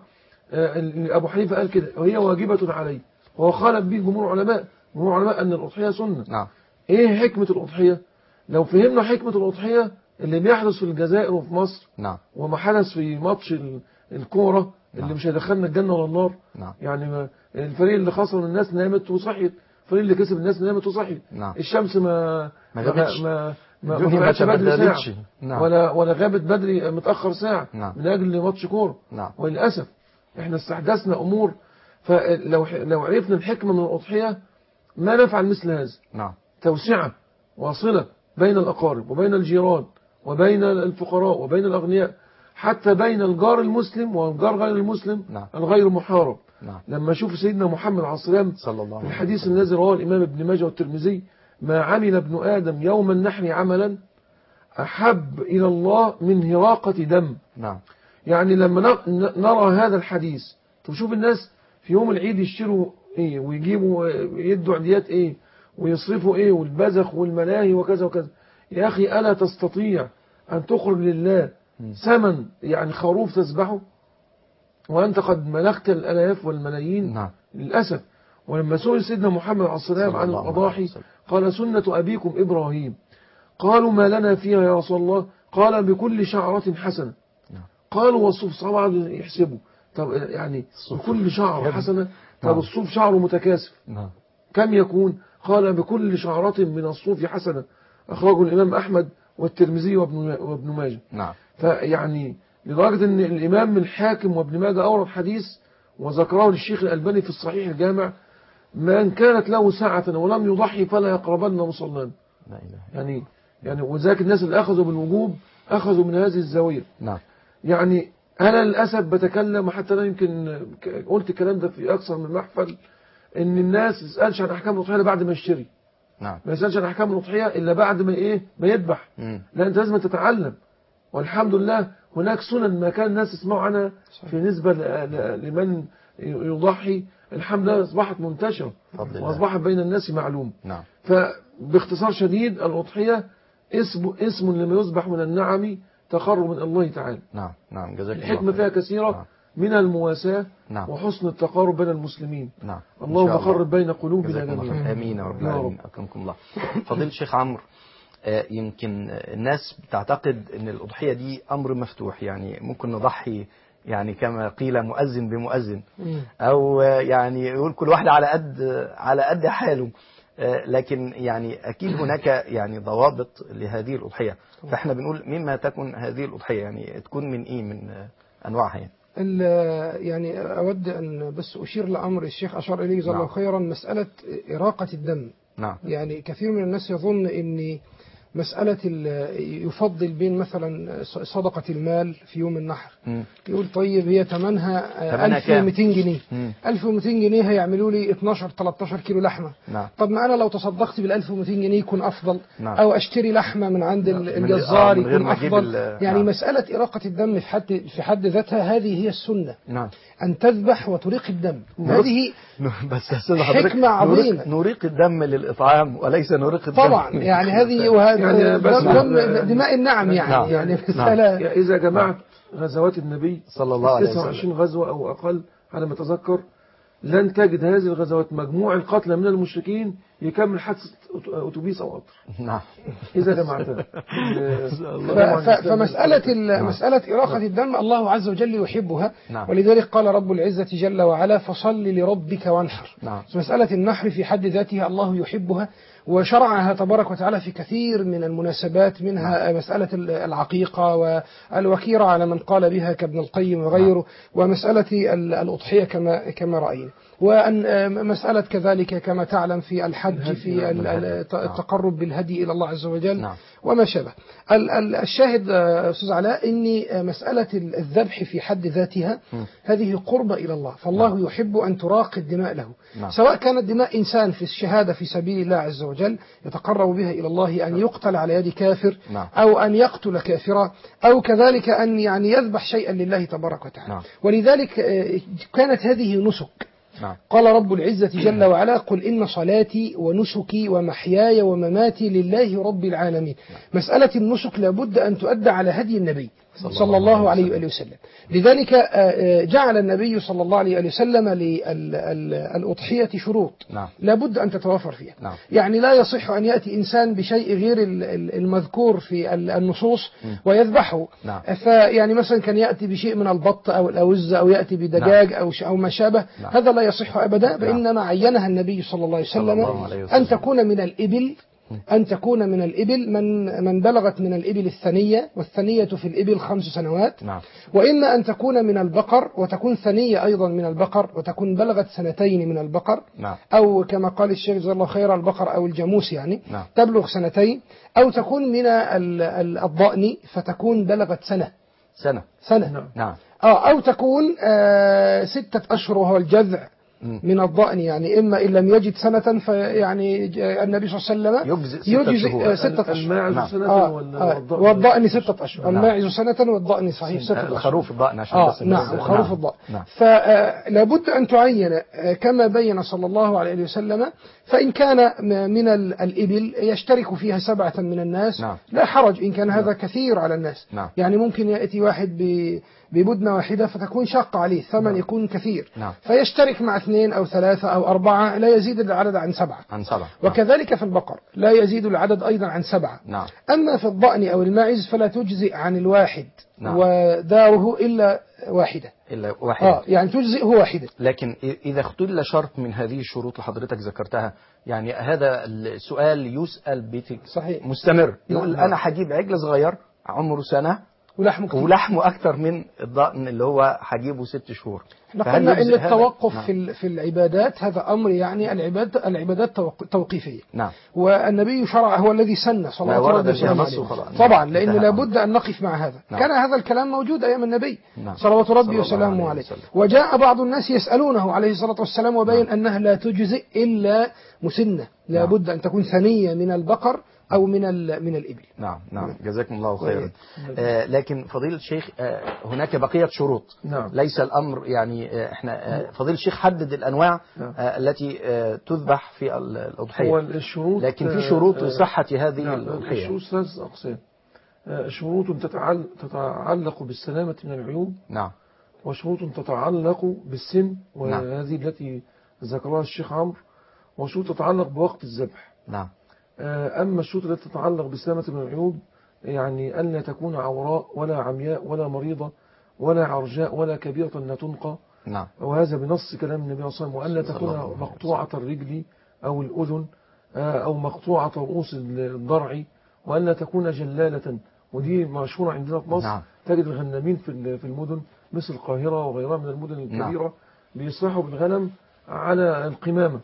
أبو حنيفة قال كده وهي واجبة عليه، وهو خالف به جمهور العلماء. جمهور العلماء أن الأضحية سنة. نعم. إيه حكمة الأضحية؟ لو فهمنا حكمة الأضحية اللي بيحدث في الجزائر وفي مصر. نعم. وما حدث في ماتش الكورة اللي نعم. مش هيدخلنا الجنة ولا النار. نعم. يعني الفريق اللي خسر الناس نامت وصحيت، الفريق اللي كسب الناس نامت وصحيت. نعم. الشمس ما ما غابتش ما ما, ما طلعتش بدري ساعة. نعم. ولا ولا غابت بدري متأخر ساعة. نعم. من أجل ماتش كورة. نعم. وللأسف احنا استحدثنا أمور. فلو لو عرفنا الحكمة من الأضحية ما نفعل مثل هذا. نعم. توسعة واصلة بين الأقارب وبين الجيران وبين الفقراء وبين الأغنياء، حتى بين الجار المسلم والجار غير المسلم. نعم. الغير محارب. نعم. لما شوف سيدنا محمد عليه السلام في الحديث الذي رواه الإمام ابن ماجه والترمذي: ما عمل ابن آدم يوم النحر عملا أحب إلى الله من هراقة دم. نعم. يعني لما نرى هذا الحديث تشوف الناس في يوم العيد يشتروا إيه ويجيبوا يدوا عديات إيه ويصرفوا إيه والبزخ والملاهي وكذا وكذا. يا أخي ألا تستطيع أن تخرج لله ثمن يعني خروف تذبحه وأنت قد ملكت الآلاف والملايين؟ نعم. للأسف. ولما سئل سيدنا محمد عليه السلام عن الأضاحي قال سنة أبيكم إبراهيم. قالوا ما لنا فيها يا رسول الله؟ قال بكل شعرة حسنة. قالوا والصوف طبعا يحسبوا، طب يعني بكل شعرة حسنة، طب الصوف شعره متكاثف كم يكون؟ قال بكل شعرة من الصوف حسنة. أخرجه الإمام أحمد والترمذي وابن ماجه. نعم. فيعني لدرجة أن الإمام الحاكم وابن ماجه أورد حديث وذكره للشيخ الألباني في الصحيح الجامع: من كانت له ساعة ولم يضحي فلا يقربن مصلانا. يعني يعني وذاك الناس اللي أخذوا بالوجوب أخذوا من هذه الزاوية. نعم. يعني أنا للأسف بتكلم، وحتى أنا يمكن قلت الكلام ده في أكثر من محفل، إن الناس ما تسألش عن أحكام الأضحية بعد ما يشتري. نعم. ما يسألش عن أحكام الأضحية إلا بعد ما إيه ما يذبح. لا، أنت لازم تتعلم. والحمد لله هناك سنن ما كان الناس يسمعوا عنها في نسبة لمن يضحي، الحمد لله أصبحت منتشرة وأصبحت بين الناس معلوم. نعم. فباختصار شديد الأضحية اسم اسم لما يذبح من النعم تقرب من الله تعالى. نعم. نعم. جزاك الله. الحكمة فيها كثيرة. نعم. من المواساة. نعم. وحسن التقارب بين المسلمين. نعم. اللهم قرب بين قلوبنا جميعا. آمين يا رب العالمين. أكرمكم الله. فضيلة الشيخ عمرو، يمكن الناس بتعتقد ان الأضحية دي أمر مفتوح، يعني ممكن نضحي يعني كما قيل مؤذن بمؤذن، أو يعني يقول كل واحد على قد على قد حاله. لكن يعني أكيد هناك يعني ضوابط لهذه الأضحية، فإحنا بنقول مما تكون هذه الأضحية، يعني تكون من إيه من أنواعها يعني. يعني أود أن بس أشير لأمر الشيخ أشار إليه جزاه الله خيرا، مسألة إراقة الدم. نعم. يعني كثير من الناس يظن أن مسألة يفضل بين مثلا صدقة المال في يوم النحر، م. يقول طيب هي ثمنها ألف ومئتين جنيه، م. ألف ومئتين جنيه هيعملوا لي اثناشر ثلاثة عشر كيلو لحمة. نعم. طب ما أنا لو تصدقت بال ألف ومئتين جنيه يكون أفضل. نعم. أو أشتري لحمة من عند نعم. الجزار يكون أفضل. يعني نعم. مسألة إراقة الدم في حد في حد ذاتها هذه هي السنة. نعم. أن تذبح وتريق الدم، هذه بس حكمة عظيمة. نريق الدم للإطعام وليس نريق الدم طبعا. يعني هذه وهذا يعني دم دماء النعم يعني. نعم. يعني مسألة. نعم. إذا جمعت غزوات النبي صلى الله عليه وسلم تسعة وعشرين غزوة أو أقل على ما أتذكر، لن تجد هذه الغزوات مجموع القتلى من المشركين يكمل حادثة أتوبيس أو قطر. نعم. إذا جمعتها. فمسألة مسألة إراقة الدم الله عز وجل يحبها. نعم. ولذلك قال رب العزة جل وعلا فصل لربك وانحر. نعم. مسألة النحر في حد ذاتها الله يحبها، وشرعها تبارك وتعالى في كثير من المناسبات، منها نعم. مسألة العقيقة والوكيرة على من قال بها كابن القيم وغيره. نعم. ومسألة الأضحية كما كما رأينا، وأن مسألة كذلك كما تعلم في الحج في التقرب بالهدي إلى الله عز وجل. نعم. وما شابه. الشاهد أستاذ علاء إن مسألة الذبح في حد ذاتها م. هذه قربة إلى الله، فالله نعم. يحب أن تراق الدماء له. نعم. سواء كانت دماء إنسان في الشهادة في سبيل الله عز وجل يتقرب بها إلى الله، أن يقتل على يد كافر نعم. أو أن يقتل كافرا، أو كذلك أن يعني يذبح شيئا لله تبارك وتعالى. نعم. ولذلك كانت هذه نسك. نعم. قال رب العزة جل وعلا قل إن صلاتي ونسكي ومحياي ومماتي لله رب العالمين. نعم. مسألة النسك لابد أن تؤدى على هدي النبي صلى, صلى الله, الله عليه وآله وسلم. لذلك جعل النبي صلى الله عليه وآله وسلم للأضحية شروط. نعم. لابد أن تتوفر فيها. نعم. يعني لا يصح أن يأتي إنسان بشيء غير المذكور في النصوص ويذبحه. نعم. فيعني مثلا كان يأتي بشيء من البط أو الأوز أو يأتي بدجاج. نعم. أو أو ما شابه. نعم. هذا لا يصح أبدا. فإنما عينها النبي صلى الله عليه وسلم أن تكون من الإبل أن تكون من الإبل من من بلغت من الإبل الثنية، والثنية في الإبل خمس سنوات. نعم. وإما أن تكون من البقر وتكون ثنية أيضا من البقر وتكون بلغت سنتين من البقر. نعم. أو كما قال الشيخ جزاه الله خير البقر أو الجاموس يعني. نعم. تبلغ سنتين، أو تكون من الضأن فتكون بلغت سنة سنة سنة. نعم. نعم. آه أو تكون آه ستة أشهر وهو الجذع من الضأن، يعني إما إن لم يجد سنة فيعني النبي صلى الله عليه وسلم يجزئ ستة أشهر. الماعز سنة آه والضأن ستة أشهر. نعم. الماعز سنة والضأن صحيح ستة أشهر. الخروف الضأن عشان آه بس نعم خروف الضأن. نعم. فلابد أن تعين كما بين صلى الله عليه وسلم. فإن كان من الإبل يشترك فيها سبعة من الناس. نعم. لا حرج إن كان هذا نعم. كثير على الناس. نعم. يعني ممكن يأتي واحد ب ببدنة واحدة فتكون شاقة عليه، ثمن نعم. يكون كثير. نعم. فيشترك مع اثنين أو ثلاثة أو أربعة، لا يزيد العدد عن سبعة. عن سبعة. وكذلك في البقر لا يزيد العدد أيضا عن سبعة. نعم. أما في الضأن أو الماعز فلا تجزئ عن الواحد. نعم. وداره إلا واحدة. إلا واحدة. آه يعني تجزئه واحدة. لكن إذا اختل شرط من هذه الشروط اللي حضرتك ذكرتها، يعني هذا السؤال يسأل بت... صحيح. مستمر، يقول نعم. أنا هجيب عجل صغير عمره سنة ولحمه كتير. ولحمه أكتر من الضأن اللي هو هجيبه ست شهور. احنا قلنا ان التوقف نعم. في في العبادات هذا امر، يعني العباد العبادات توقيفيه. نعم. والنبي شرع هو الذي سن صلى الله عليه وسلم طبعا، لان لابد ان نقف مع هذا. نعم. كان هذا الكلام موجود ايام النبي. نعم. صلوات ربي وسلامه عليه. وجاء بعض الناس يسالونه عليه الصلاه والسلام وبين. نعم. انها لا تجزئ الا مسنه، لابد ان تكون ثنيه من البقر أو من من الإبل. نعم نعم جزاكم الله خيرا. آه لكن فضيلة الشيخ آه هناك بقية شروط. نعم. ليس الأمر يعني آه احنا آه فضيلة الشيخ حدد الأنواع نعم. آه التي آه تذبح في الأضحية. هو الشروط لكن في شروط آه صحة هذه نعم. الأضحية. الشروط ثلاث أقسام. آه شروط تتعلق, تتعلق بالسلامة من العيوب. نعم. وشروط تتعلق بالسن، وهذه نعم. التي ذكرها الشيخ عمرو. وشروط تتعلق بوقت الذبح. نعم. أما الشروط التي تتعلق بسلامة من العيوب، يعني أن لا تكون عوراء ولا عمياء ولا مريضة ولا عرجاء ولا كبيرة لا تنقى. نعم. وهذا بنص كلام النبي صلى الله عليه وسلم. وأن لا تكون مقطوعة الرجل أو الأذن أو مقطوعة رؤوس الضرع، وأن لا تكون جلالة. ودي مشهورة عندنا في مصر. نعم. تجد الغنامين في المدن مثل القاهرة وغيرها من المدن الكبيرة. نعم. بيصرحوا بالغنم على القمامة،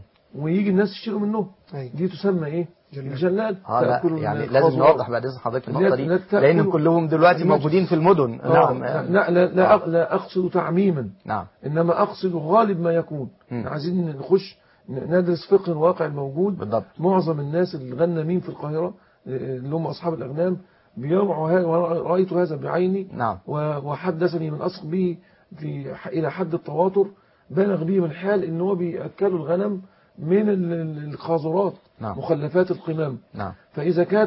ويجي الناس يشتروا منه. دي تسمى ايه؟ الجلال. آه يعني لازم نوضح بعد اذن حضرتك النقطه دي، لان كلهم دلوقتي موجودين في المدن. نعم. لا لا لا, آه. لا اقصد تعميما. نعم. انما اقصد غالب ما يكون. عايزين نخش ندرس فقه الواقع الموجود. بالضبط. معظم الناس الغنامين في القاهره اللي هم اصحاب الاغنام بيرعوا هذا، ورأيت هذا بعيني. نعم. وحدثني من اثق به في الى حد التواتر، بالغ به من الحال ان هو بياكلوا الغنم من القاذورات. نعم. مخلفات القمام. نعم. فإذا كانت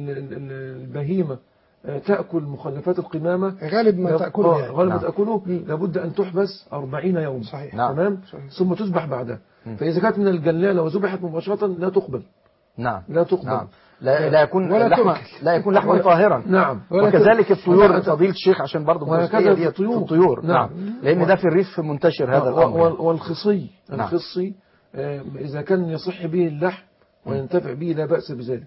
البهيمة تأكل مخلفات القمامة غالب ما تأكله يعني. غالب ما نعم. تأكله لابد أن تحبس أربعين يوم. صحيح. نعم. تمام. صحيح. ثم تذبح بعدها. م. فإذا كانت من الجلالة وذبحت مباشرة لا تقبل. نعم. لا تقبل. نعم. لا, لا يكون لحمة لا يكون لحما طاهرا. نعم. وكذلك الطيور فضيلة الشيخ عشان برضه وهكذا في الطيور. الطيور. نعم. لأن ده في الريف منتشر هذا الأمر. والخصي. نعم. الخصي إذا كان يصح به اللحم وينتفع به لا بأس بذلك.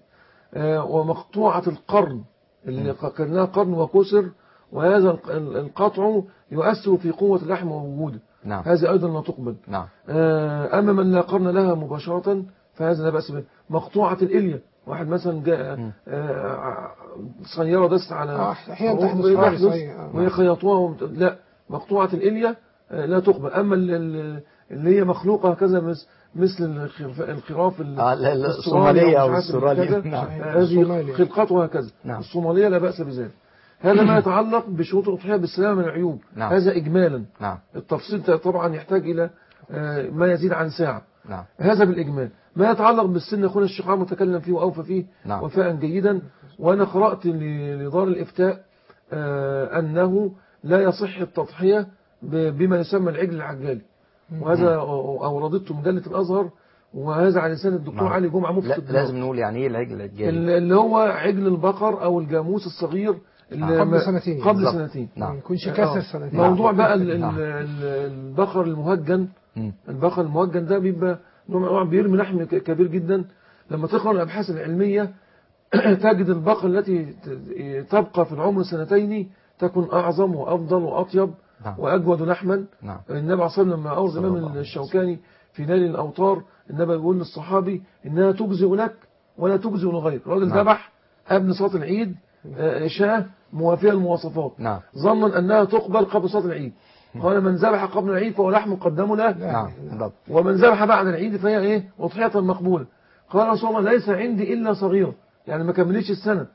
ومقطوعة القرن اللي قرنها قرن وكسر، وهذا القطع يؤثر في قوة اللحم ووجوده. نعم. هذا أيضا لا تقبل. نعم. أما من لا قرن لها مباشرة فهذا لا بأس به. مقطوعة الإلية، واحد مثلا جاء سيارة دست على أحيانا تحدث وهي خياطوها، لا، مقطوعة الإلية لا تقبل. أما اللي هي مخلوقة هكذا مثل الخراف الصومالية أو السورالية، هذه خلقتها هكذا. نعم. الصومالية لا بأس بذلك. هذا ما يتعلق بشروط الأضحية بالسلامة من العيوب. نعم. هذا إجمالا. نعم. التفصيل طبعا يحتاج إلى ما يزيد عن ساعة. نعم. هذا بالإجمال. ما يتعلق بالسن أخونا الشيخ عمرو تكلم فيه وأوفى فيه. نعم. وفاء جيدا. وأنا قرأت لدار الإفتاء أنه لا يصح التضحية بما يسمى العجل العجالي، وهذا أوردته مجلة الأزهر، وهذا على لسان الدكتور علي جمعة مفتي الدماغ. لازم نقول يعني ايه العجل العجالي؟ اللي هو عجل البقر أو الجاموس الصغير اللي قبل سنتين قبل بالزبط. سنتين نعم. يكونش كسر سنتين. موضوع بقى البقر المهجن. البقر المهجن ده بيبقى نوع بيرمي لحم كبير جدا. لما تقرأ الأبحاث العلمية تجد البقر التي تبقى في العمر سنتين تكون أعظم وأفضل وأطيب. نعم. وأجود لحما. نعم. النبي عليه الصلاة والسلام لما أورد الإمام الشوكاني في نيل الأوطار، النبي يقول للصحابي إنها تجزئ لك ولا تجزئ لغيرك. الراجل نعم. ذبح قبل صلاة العيد شاة موافية المواصفات. نعم. ظنا أنها تقبل قبل صلاة العيد. قال من ذبح قبل العيد فهو لحم قدمه له. نعم. ومن ذبح بعد العيد فهي إيه؟ أضحية مقبولة. قال رسول الله ليس عندي إلا صغيرة، يعني ما كملتش السنة.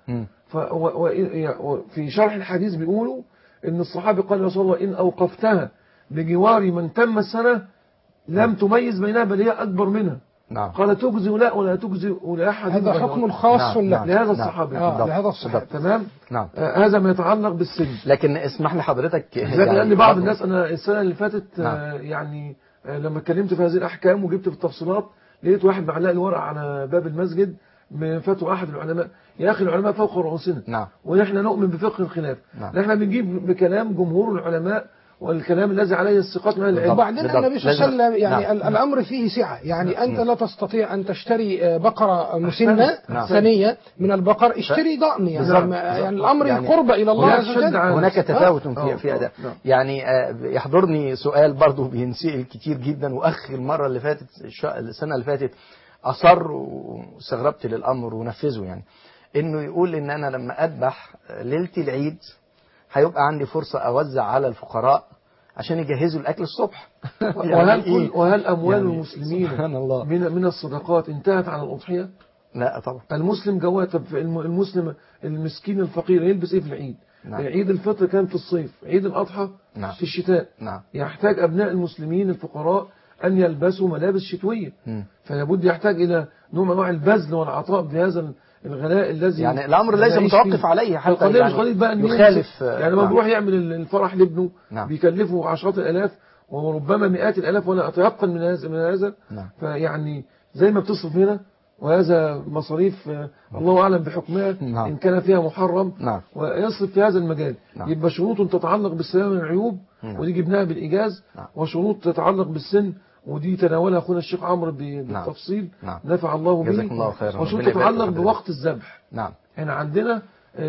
في شرح الحديث بيقولوا إن الصحابي قال رسول الله إن أوقفتها بجوار من تم السنة لم تميز بينها بل هي أكبر منها. نعم. قال تجزي لا ولا تجزي ولا أحد. هذا حكم خاص نعم. نعم. لهذا الصحابي. آه. لهذا الصحابي. تمام. نعم. آه هذا ما يتعلق بالسن. لكن اسمح لي حضرتك يعني لأن بعض الناس أنا السنة اللي فاتت نعم. آه يعني آه لما اتكلمت في هذه الأحكام وجبت في التفصيلات لقيت واحد معلق لي ورقة على باب المسجد من فتوى أحد العلماء. يا أخي العلماء فوق رؤوسنا. نعم. ونحن نؤمن بفقه الخلاف. نعم. نحن بنجيب بكلام جمهور العلماء والكلام الذي عليه الثقات من العلم. وبعدين النبي صلى الله عليه وسلم يعني نعم. الأمر فيه سعة يعني نعم. أنت لا تستطيع أن تشتري بقرة مسنة نعم. ثانية من البقر اشتري ضأن يعني, نعم. يعني الأمر يعني قرب إلى الله عز وجل. هناك تفاوت في في أداء نعم. يعني يحضرني سؤال برضه بينسئل كتير جدا وأخ المرة اللي فاتت السنة اللي فاتت أصر واستغربت للأمر ونفذه يعني إنه يقول إن أنا لما أذبح ليلة العيد هيبقى عندي فرصة أوزع على الفقراء عشان يجهزوا الأكل الصبح. يعني وهل, إيه؟ وهل أموال يعني المسلمين من من الصدقات انتهت على الأضحية؟ لا طبعا. المسلم جواه. طب المسلم المسكين الفقير يلبس إيه في العيد؟ نعم. عيد الفطر كان في الصيف، عيد الأضحى نعم. في الشتاء. نعم. يحتاج أبناء المسلمين الفقراء أن يلبسوا ملابس شتوية. فلابد يحتاج إلى نوع من أنواع البذل والعطاء بهذا الغلاء الذي يعني الأمر ليس متوقف عليه حتى القضية يعني مش قضية بقى يخالف يعني لما نعم. بيروح يعمل الفرح لابنه نعم. بيكلفه عشرات الآلاف وربما مئات الآلاف ولا أتيقن من هذا من هذا نعم. فيعني زي ما بتصرف هنا وهذا مصاريف الله أعلم بحكمها نعم. إن كان فيها محرم نعم. ويصرف في هذا المجال نعم. يبقى شروط تتعلق بالسلامة من العيوب نعم. ودي جبناها بالإيجاز نعم. وشروط تتعلق بالسن ودي تناولها أخونا الشيخ عمرو بالتفصيل نعم. نفع الله به وشروط تتعلق بوقت الذبح نعم. احنا عندنا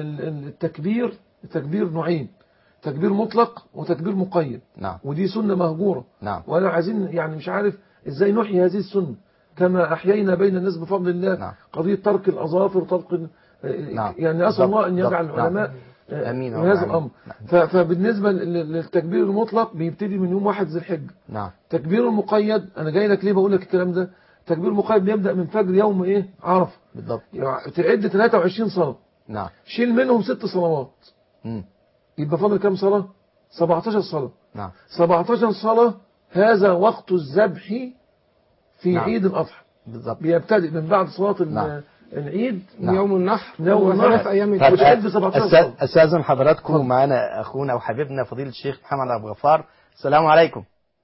التكبير التكبير نوعين تكبير مطلق وتكبير مقيد نعم. ودي سنة مهجورة نعم. وأنا عايزين يعني مش عارف إزاي نحيي هذه السنة كما أحيينا بين الناس بفضل الله نعم. قضية ترك الأظافر ترك نعم. يعني أسأل الله أن يجعل العلماء أمين هذا الأمر نعم. فبالنسبة للتكبير المطلق بيبتدي من يوم واحد ذي الحجة نعم. تكبير المقيد أنا جاي لك ليه بقول لك الكلام ده تكبير المقيد بيبدأ من فجر يوم إيه عرفة بالضبط يعني تعد ثلاثة وعشرين صلاة نعم. شيل منهم ست صلوات مم. يبقى فاضل كام صلاة سبعتاشر صلاة نعم. سبعتاشر صلاة هذا وقت الذبح في نعم. عيد الأضحى بالضبط بيبتدئ من بعد صلاة نعم. العيد نعم. يوم النحر يوم ثلاث أيام أستاذن حضراتكم معنا أخونا وحبيبنا فضيلة الشيخ محمد أبو غفار. السلام عليكم.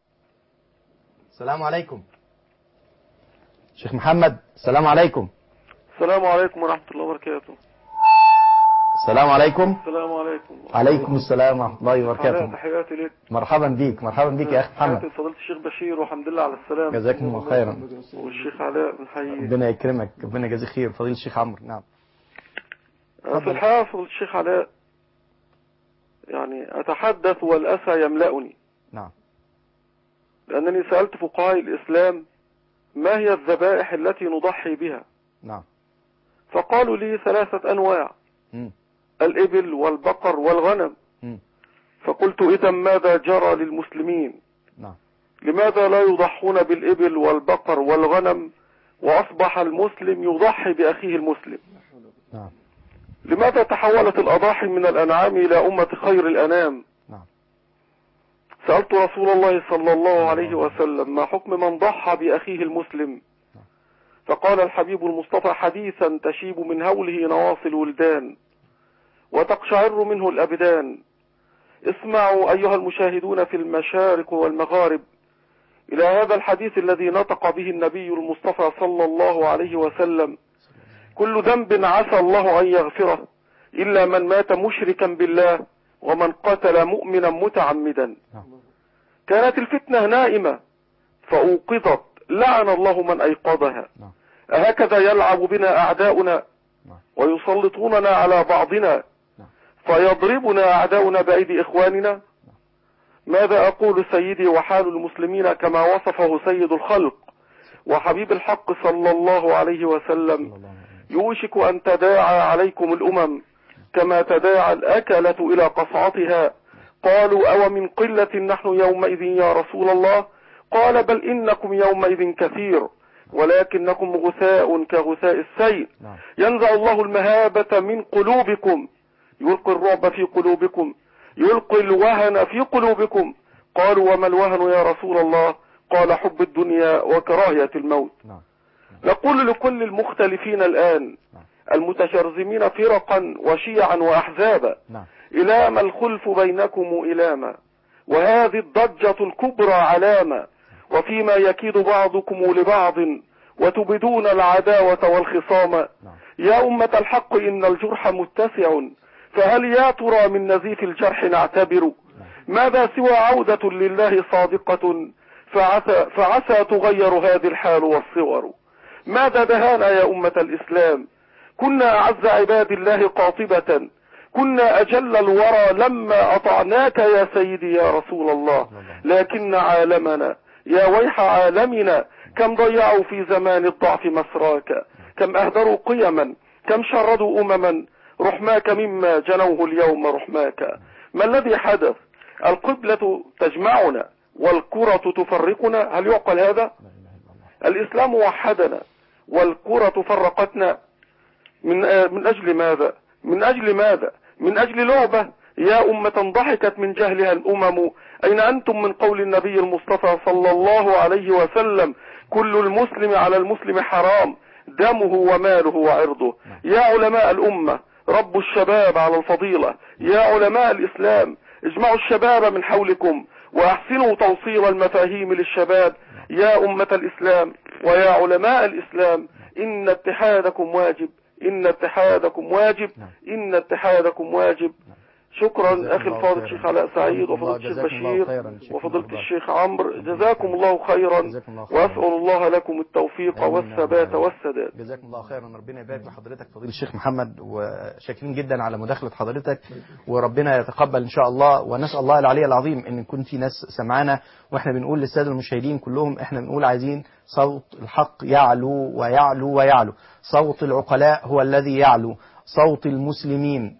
السلام عليكم شيخ محمد. السلام عليكم. السلام عليكم ورحمة الله وبركاته. السلام عليكم. السلام عليكم. عليكم السلام ورحمة الله وبركاته. تحياتي لك. مرحبا بيك مرحبا بيك يا أخي محمد. تحياتي فضيلة الشيخ بشير والحمد لله على السلامة. جزاكم الله خيرا. والشيخ علاء بنحييه. ربنا يكرمك ربنا يجزيك خير. فضيلة الشيخ عمرو. نعم. في الحقيقة فضيلة الشيخ علاء يعني أتحدث والأسى يملأني. نعم. لأنني سألت فقهاء الإسلام ما هي الذبائح التي نضحي بها. نعم. فقالوا لي ثلاثة أنواع. م. الإبل والبقر والغنم. م. فقلت إذا ماذا جرى للمسلمين؟ نعم. لماذا لا يضحون بالإبل والبقر والغنم وأصبح المسلم يضحي بأخيه المسلم؟ نعم. لماذا تحولت الأضاحي من الأنعام إلى أمة خير الأنام؟ نعم. سألت رسول الله صلى الله عليه وسلم ما حكم من ضحى بأخيه المسلم؟ فقال الحبيب المصطفى حديثا تشيب من هوله نواصي الولدان وتقشعر منه الأبدان. اسمعوا أيها المشاهدون في المشارق والمغارب إلى هذا الحديث الذي نطق به النبي المصطفى صلى الله عليه وسلم: كل ذنب عسى الله أن يغفره إلا من مات مشركا بالله ومن قتل مؤمنا متعمدا. كانت الفتنة نائمة فأوقظت لعن الله من أيقظها. أهكذا يلعب بنا أعداؤنا ويسلطوننا على بعضنا فيضربنا أعداؤنا بأيدي إخواننا؟ ماذا أقول سيدي وحال المسلمين كما وصفه سيد الخلق وحبيب الحق صلى الله عليه وسلم: يوشك أن تداعى عليكم الأمم كما تداعى الأكلة إلى قصعتها. قالوا أو من قلة نحن يومئذ يا رسول الله؟ قال بل إنكم يومئذ كثير ولكنكم غثاء كغثاء السيل. ينزع الله المهابة من قلوبكم يلقي الرعب في قلوبكم يلقي الوهن في قلوبكم. قالوا وما الوهن يا رسول الله؟ قال حب الدنيا وكراهية الموت. نقول لكل المختلفين الآن المتشرذمين فرقا وشيعا وأحزابا إلى ما الخلف بينكم إلاما، وهذه الضجة الكبرى علامة، وفيما يكيد بعضكم لبعض وتبدون العداوة والخصام. يا أمة الحق إن الجرح متسع، فهل يا ترى من نزيف الجرح نعتبر؟ ماذا سوى عودة لله صادقة، فعسى, فعسى تغير هذه الحال والصور. ماذا دهانا يا أمة الإسلام؟ كنا أعز عباد الله قاطبة، كنا أجل الورى لما أطعناك يا سيدي يا رسول الله. لكن عالمنا يا ويح عالمنا، كم ضيعوا في زمان الضعف مسراك، كم أهدروا قيما، كم شردوا أمما، رحماك مما جنوه اليوم رحماك. ما الذي حدث؟ القبلة تجمعنا والكرة تفرقنا، هل يعقل هذا؟ الإسلام وحدنا والكرة فرقتنا. من من أجل ماذا؟ من أجل ماذا؟ من أجل لعبة؟ يا أمة ضحكت من جهلها الأمم، أين أنتم من قول النبي المصطفى صلى الله عليه وسلم: كل المسلم على المسلم حرام، دمه وماله وعرضه. يا علماء الأمة ربوا الشباب على الفضيلة، يا علماء الإسلام اجمعوا الشباب من حولكم وأحسنوا توصيل المفاهيم للشباب. يا أمة الإسلام ويا علماء الإسلام، إن اتحادكم واجب، إن اتحادكم واجب، إن اتحادكم واجب. شكرا أخي الفاضل الشيخ علاء سعيد وفضيلة الشيخ بشير وفضيلة الشيخ عمرو، جزاكم الله خيرا، وأسأل الله لكم التوفيق والثبات والسداد. جزاكم الله خيرا، ربنا يبارك لحضرتك فضيلة الشيخ محمد، وشاكرين جدا على مداخلة حضرتك، وربنا يتقبل إن شاء الله. ونسأل الله العلي العظيم إن يكون في ناس سمعانا وإحنا بنقول للسادة المشاهدين كلهم، إحنا بنقول عايزين صوت الحق يعلو ويعلو ويعلو، صوت العقلاء هو الذي يعلو، صوت المسلمين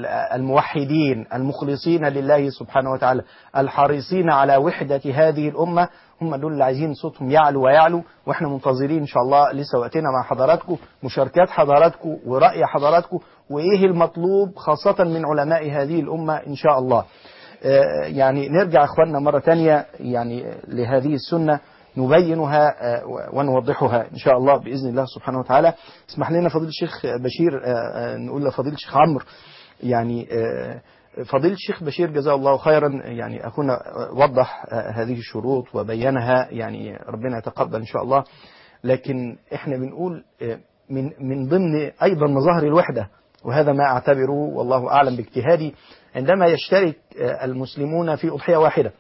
الموحدين المخلصين لله سبحانه وتعالى الحريصين على وحدة هذه الأمة، هم دول اللي عايزين صوتهم يعلو ويعلو. واحنا منتظرين إن شاء الله لسه وقتنا مع حضراتكم، مشاركات حضراتكم ورأي حضراتكم، وإيه المطلوب خاصة من علماء هذه الأمة إن شاء الله. آه يعني نرجع أخواننا مرة تانية يعني لهذه السنة نبينها ونوضحها إن شاء الله بإذن الله سبحانه وتعالى. اسمح لنا فضيلة الشيخ بشير نقول لفضيلة الشيخ عمرو، يعني فضيلة الشيخ بشير جزاه الله خيرا، يعني أخونا وضح هذه الشروط وبينها، يعني ربنا يتقبل إن شاء الله. لكن إحنا بنقول من من ضمن أيضا مظاهر الوحدة، وهذا ما أعتبره والله أعلم باجتهادي، عندما يشترك المسلمون في أضحية واحدة،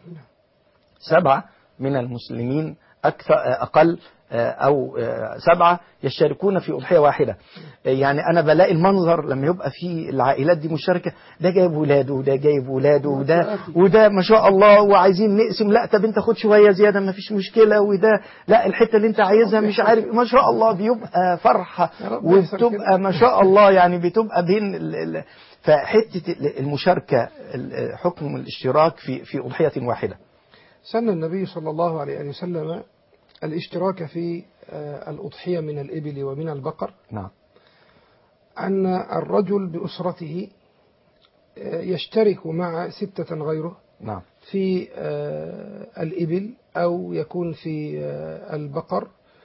سبعة من المسلمين أكثر أقل أو سبعة يشتركون في أضحية واحدة. يعني أنا بلاقي المنظر لما يبقى في العائلات دي مشتركة، ده جايب ولاده وده جايب ولاده وده وده ما شاء الله، وعايزين نقسم، لا طب أنت خد شوية زيادة ما فيش مشكلة، وده لا الحتة اللي أنت عايزها مش عارف، ما شاء الله بيبقى فرحة وبتبقى ما شاء الله، يعني بتبقى بين ال... فحتة المشاركة، حكم الاشتراك في في أضحية واحدة. سن النبي صلى الله عليه وسلم الاشتراك في الأضحية من الإبل ومن البقر. نعم. أن الرجل بأسرته يشترك مع ستة غيره. نعم. في الإبل أو يكون في البقر،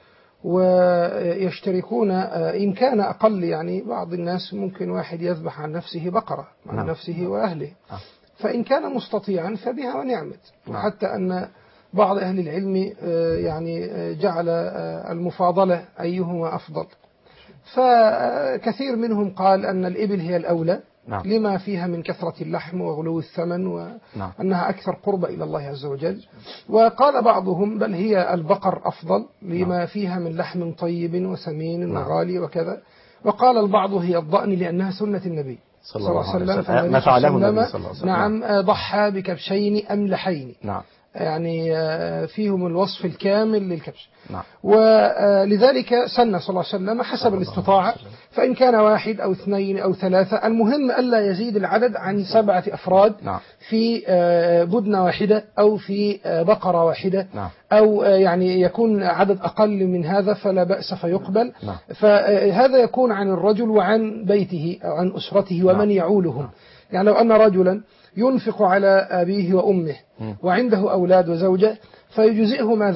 ويشتركون إن كان أقل، يعني بعض الناس ممكن واحد يذبح عن نفسه بقرة عن نعم. نفسه وأهله. نعم. فإن كان مستطيعا فبها ونعمت. وحتى أن بعض أهل العلم يعني جعل المفاضلة أيهما أفضل، فكثير منهم قال أن الإبل هي الأولى. نعم. لما فيها من كثرة اللحم وغلو الثمن وأنها نعم. أكثر قربة إلى الله عز وجل. وقال بعضهم بل هي البقر أفضل لما نعم. فيها من لحم طيب وسمين نعم. وغالي وكذا. وقال البعض هي الضأن لأنها سنة النبي صلى الله عليه وسلم، ما فعله النبي صلى الله عليه وسلم. نعم. ضحى بكبشين أملحين. نعم. يعني فيهم الوصف الكامل للكبش. نعم. ولذلك سن صلى الله عليه وسلم حسب الاستطاعة، فإن كان واحد أو اثنين أو ثلاثة، المهم ألا يزيد العدد عن سبعة أفراد. نعم. في بدنة واحدة أو في بقرة واحدة. نعم. أو يعني يكون عدد أقل من هذا فلا بأس فيقبل. نعم. فهذا يكون عن الرجل وعن بيته أو عن أسرته ومن نعم. يعولهم. نعم. يعني لو أن رجلا ينفق على أبيه وأمه م. وعنده أولاد وزوجة، فيجزئه ما ذبح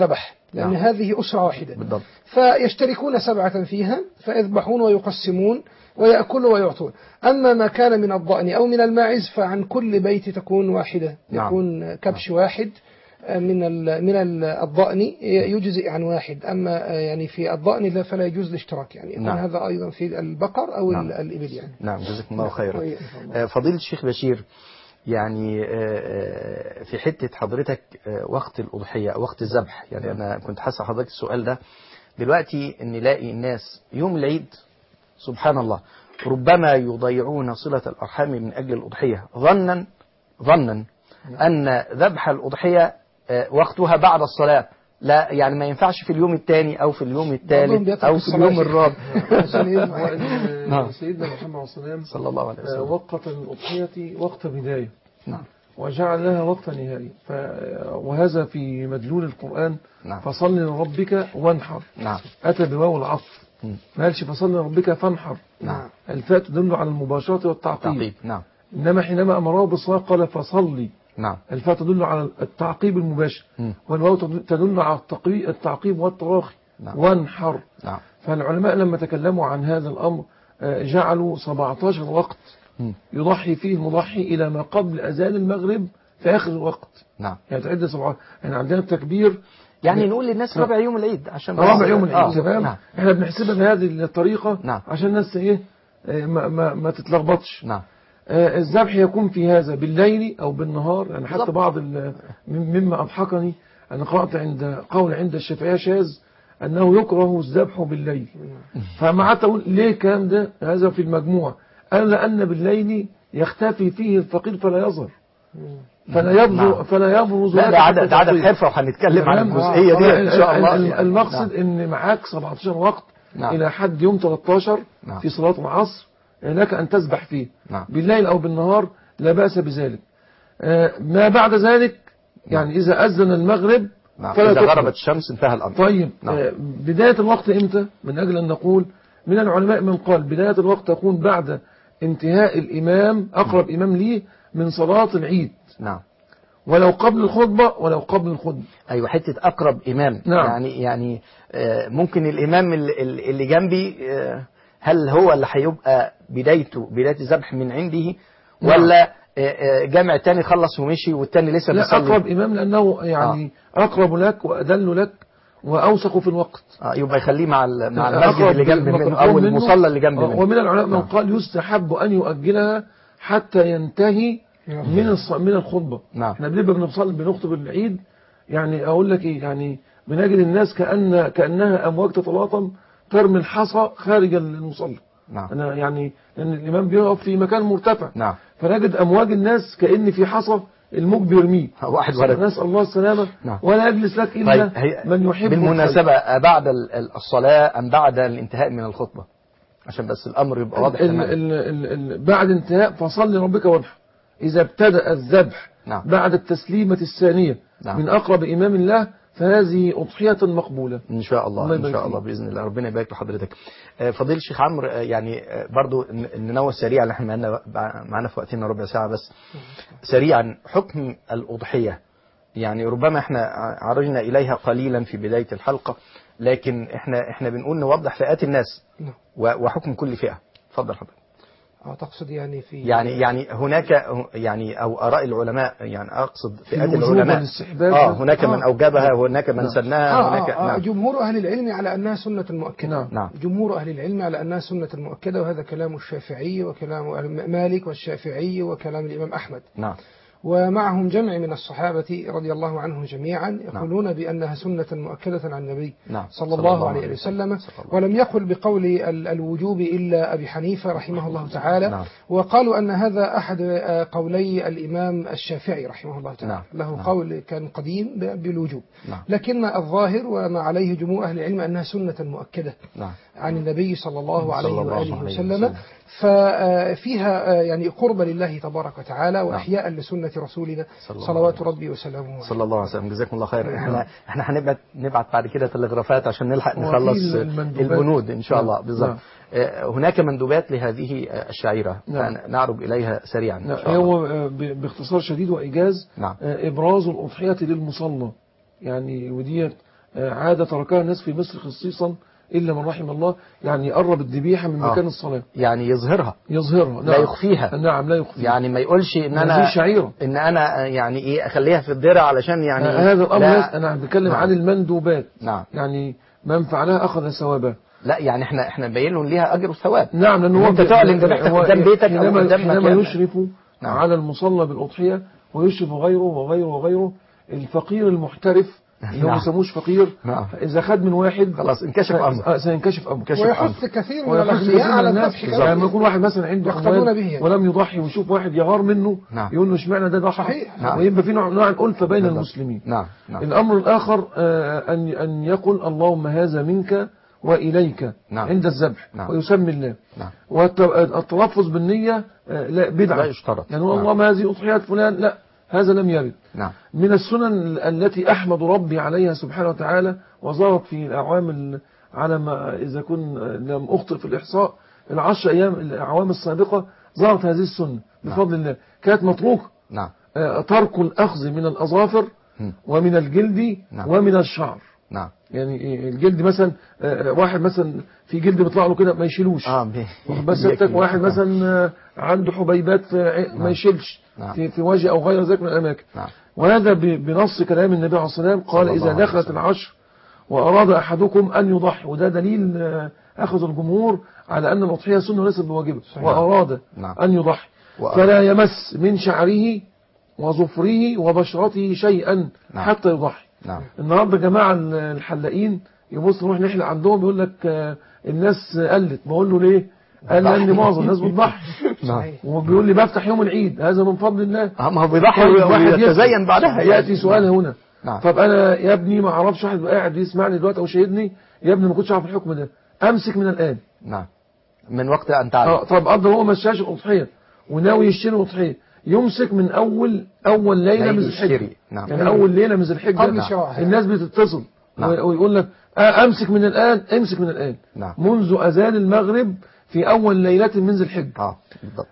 لأن نعم. هذه أسرة واحدة بالضبط. فيشتركون سبعة فيها فيذبحون ويقسمون ويأكلوا ويعطون. أما ما كان من الضأن أو من الماعز فعن كل بيت تكون واحدة، نعم. يكون كبش نعم. واحد من ال من ال الضأن يجزئ عن واحد. أما يعني في الضأن فلا يجوز الاشتراك، يعني يكون نعم. هذا أيضا في البقر أو نعم. الإبل يعني. نعم جزاكم الله خيرا. نعم. فضيلة الشيخ بشير، يعني في حتة حضرتك وقت الأضحية وقت الذبح، يعني أنا كنت حاسس حضرتك السؤال ده دلوقتي، إن نلاقي الناس يوم العيد سبحان الله ربما يضيعون صلة الأرحام من أجل الأضحية ظنا ظنا أن ذبح الأضحية وقتها بعد الصلاة، لا يعني ما ينفعش في اليوم الثاني أو في اليوم الثالث أو في اليوم الرابع. سيدنا محمد صلى صلى الله عليه وسلم وقت الأضحية وقت بداية، نعم، وجعل لها وقت نهاية، وهذا في مدلول القرآن. نعم. فصل لربك وانحر، نعم. أتى بواو العطف، ما قالش فصل لربك فانحر. نعم. الفاء تدل على المباشرة والتعقيب. تعقيب. نعم. إنما حينما أمره بالصلاة قال فصلي. نعم. الفاء تدل على التعقيب المباشر، والواو تدل على التعقيب والتراخي. نعم. وانحر. نعم. فالعلماء لما تكلموا عن هذا الأمر جعلوا سبعة عشر وقت يضحي فيه المضحي إلى ما قبل أذان المغرب في آخر الوقت. نعم. يعني تعد سبعة، يعني عندنا التكبير، يعني نقول للناس رابع يوم العيد عشان رابع يوم العيد. آه. تمام. نعم. احنا بنحسبها بهذه الطريقة. نعم. عشان الناس ايه ما, ما, ما تتلخبطش. نعم. آه الذبح يكون في هذا بالليل او بالنهار، يعني حتى بالضبط. بعض مما اضحكني ان قرأت عند قول عند الشافعية شاذ انه يكره الذبح بالليل. فما قعدت اقول ليه كان ده، هذا في المجموع قال لان بالليل يختفي فيه الفقير فلا يظهر، فلا يبرز فلا يبرز لا ده عدد عدد حرفة، وهنتكلم عن الجزئية دي ان شاء الله. المقصد ان معاك سبعة عشر وقت. نعم. الى حد يوم ثلاثة عشر. نعم. في صلاة العصر لك ان تسبح فيه. نعم. بالليل او بالنهار لا بأس بذلك. آه ما بعد ذلك يعني اذا اذن المغرب. نعم. اذا غربت الشمس انتهى الامر. طيب. نعم. آه بداية الوقت امتى؟ من اجل ان نقول من العلماء من قال بداية الوقت تكون بعد انتهاء الامام اقرب م. امام ليه من صلاة العيد. نعم. ولو قبل الخطبة ولو قبل الخطبة. أيوة حتة أقرب إمام. نعم. يعني يعني ممكن الإمام اللي جنبي هل هو اللي هيبقى بدايته بداية الذبح من عنده، ولا جامع تاني خلص ومشي والتاني لسه بيصلي؟ لا أقرب إمام لأنه يعني آه. أقرب لك وأدل لك وأوثق في الوقت. آه يبقى يخليه مع مع المسجد اللي جنب منه أو المصلى اللي جنب منه. ومن العلماء من قال يستحب أن يؤجلها حتى ينتهي من من الخطبة. نعم. احنا بنبقى بنصلي بنخطب العيد، يعني اقول لك ايه، يعني بنجد الناس كأن كأنها امواج تتلاطم ترمي الحصى خارج المصلى. نعم. انا يعني لان الامام بيقف في مكان مرتفع. نعم. فنجد امواج الناس كأن في حصى الموج بيرميه واحد ولد. نسأل الله السلامة. نعم. ولا يجلس لك الا طيب من يحب. بالمناسبة بعد الصلاة ام بعد الانتهاء من الخطبة عشان بس الامر يبقى واضح تماما. بعد انتهاء فصل لربك وانحر. إذا ابتدأ الذبح. نعم. بعد التسليمة الثانية. نعم. من أقرب إمام الله فهذه أضحية مقبولة إن شاء الله. الله إن شاء الله بإذن الله. ربنا يبارك لحضرتك. فضيل الشيخ عمرو، يعني برضو ننوه سريعا، احنا معنا معنا في وقتنا ربع ساعة بس سريعا، حكم الأضحية يعني ربما احنا عرجنا إليها قليلا في بداية الحلقة، لكن احنا احنا بنقول نوضح فئات الناس وحكم كل فئة. اتفضل حضرتك. اه تقصد يعني في يعني يعني هناك يعني او اراء العلماء، يعني اقصد فئات العلماء اه هناك آه. من اوجبها وهناك من سنها. آه هناك آه. نعم. جمهور اهل العلم على انها سنة مؤكدة. نعم. جمهور اهل العلم على انها سنة مؤكدة، وهذا كلام الشافعي وكلام مالك والشافعي وكلام الامام احمد. نعم. ومعهم جمع من الصحابة رضي الله عنهم جميعا يقولون نعم. بأنها سنة مؤكدة عن النبي نعم. صلى الله عليه وسلم. ولم يقل بقول الوجوب إلا أبي حنيفة رحمه الله تعالى. نعم. وقالوا أن هذا أحد قولي الإمام الشافعي رحمه الله تعالى. نعم. له نعم. قول كان قديم بالوجوب. نعم. لكن الظاهر وما عليه جمهور أهل العلم أنها سنة مؤكدة نعم. عن النبي صلى الله عليه صلى الله وآله عليه وسلم, وسلم. ففيها يعني قرب لله تبارك وتعالى وأحياء نعم. لسنة رسولنا صلوات ربي وسلامه عليه صلى الله عليه وسلم. جزاكم الله خير. احنا احنا هنبعت نبعت بعد كده تلغرافات عشان نلحق نخلص البنود ان شاء الله. بالظبط. هناك مندوبات لهذه الشعيرة نعم. نعرج إليها سريعا إن شاء الله. هو باختصار شديد وإيجاز نعم. إبراز الأضحية للمصلى، يعني وديت عادة تركها الناس في مصر خصيصا إلا من رحم الله، يعني يقرب الذبيحة من آه. مكان الصلاة، يعني يظهرها يظهرها. نعم. لا يخفيها. نعم لا يخفيها، يعني ما يقولش ان هذه انا شعيرة. ان انا يعني ايه اخليها في الدرع علشان يعني آه هذا الامر لا. انا بتكلم نعم. عن المندوبات. نعم. يعني من فعلها اخذ ثوابه. لا يعني احنا احنا نبين لهم ليها اجر وثواب. نعم، لانه انت تعلن ذبيحتك قدام بيتك او قدام حينما مكانك. يشرف نعم. على المصلى بالاضحيه ويشرف غيره وغيره وغيره، الفقير المحترف اللي هو ما يسموش فقير، نعم. اذا خد من واحد خلاص انكشف امر. سينكشف امر. ويحث كثير من الاغنياء على الذبح، يعني لما يكون واحد مثلا عنده يقتدون به يعني. ولم يضحي ويشوف واحد يغار منه، نعم. يقول له اشمعنى ده ضحى. صحيح. نعم. ويبقى في نوع نوع الالفه بين بالضبط. المسلمين. نعم. نعم. الامر الاخر آه ان ان يقول اللهم هذا منك واليك. نعم. عند الذبح. نعم. ويسمي الله. نعم. والتلفظ بالنيه آه لا بدعه، لا يشترط. يعني اللهم هذه اضحيه فلان، لا هذا لم يرد. نعم. من السنن التي أحمد ربي عليها سبحانه وتعالى، وظهرت في الأعوام على ما إذا كن لم أخطئ في الإحصاء العشر أيام الأعوام السابقة ظهرت هذه السنة بفضل الله. كانت مطروقة. نعم. ترك الأخذ من الأظافر ومن الجلد نعم. ومن الشعر. نعم. يعني الجلد مثلا واحد مثلا في جلد بيطلع له كده ما يشيلوش. اه بس واحد مثلا عنده حبيبات ما يشيلش نعم. في في وجه او غير ذلك من الاماكن. نعم. وهذا بنص كلام النبي عليه الصلاه والسلام، قال اذا دخلت العشر واراد احدكم ان يضحي، وده دليل اخذ الجمهور على ان الاضحيه سنه وليست بواجبه. واراد نعم. ان يضحي فلا يمس من شعره وظفره وبشرته شيئا نعم. حتى يضحي. نعم. النهارده جماعه الحلاقين يبص نروح نحلق عندهم يقول لك الناس قلت. بقول له ليه؟ قال لان معظم الناس بتضحي. وبيقول لي بفتح يوم العيد، هذا من فضل الله. ما هو بيضحي ويتزين بعدها. ياتي سؤال هنا. نعم. طب انا يا ابني ما اعرفش، واحد قاعد يسمعني دلوقتي او شاهدني، يا ابني ما كنتش اعرف الحكم ده، امسك من الان. نعم. من وقت ان تعلم. اه طب قدر هو ما مشاش الاضحيه وناوي يشتري الاضحيه، يمسك من اول اول ليله من الحجه. نعم. يعني اول ليله من الحجه. نعم. الناس بتتصل. نعم. ويقول لك آه امسك من الان، امسك من الان. نعم. منذ اذان المغرب في اول ليله من ذي الحجه. اه بالضبط.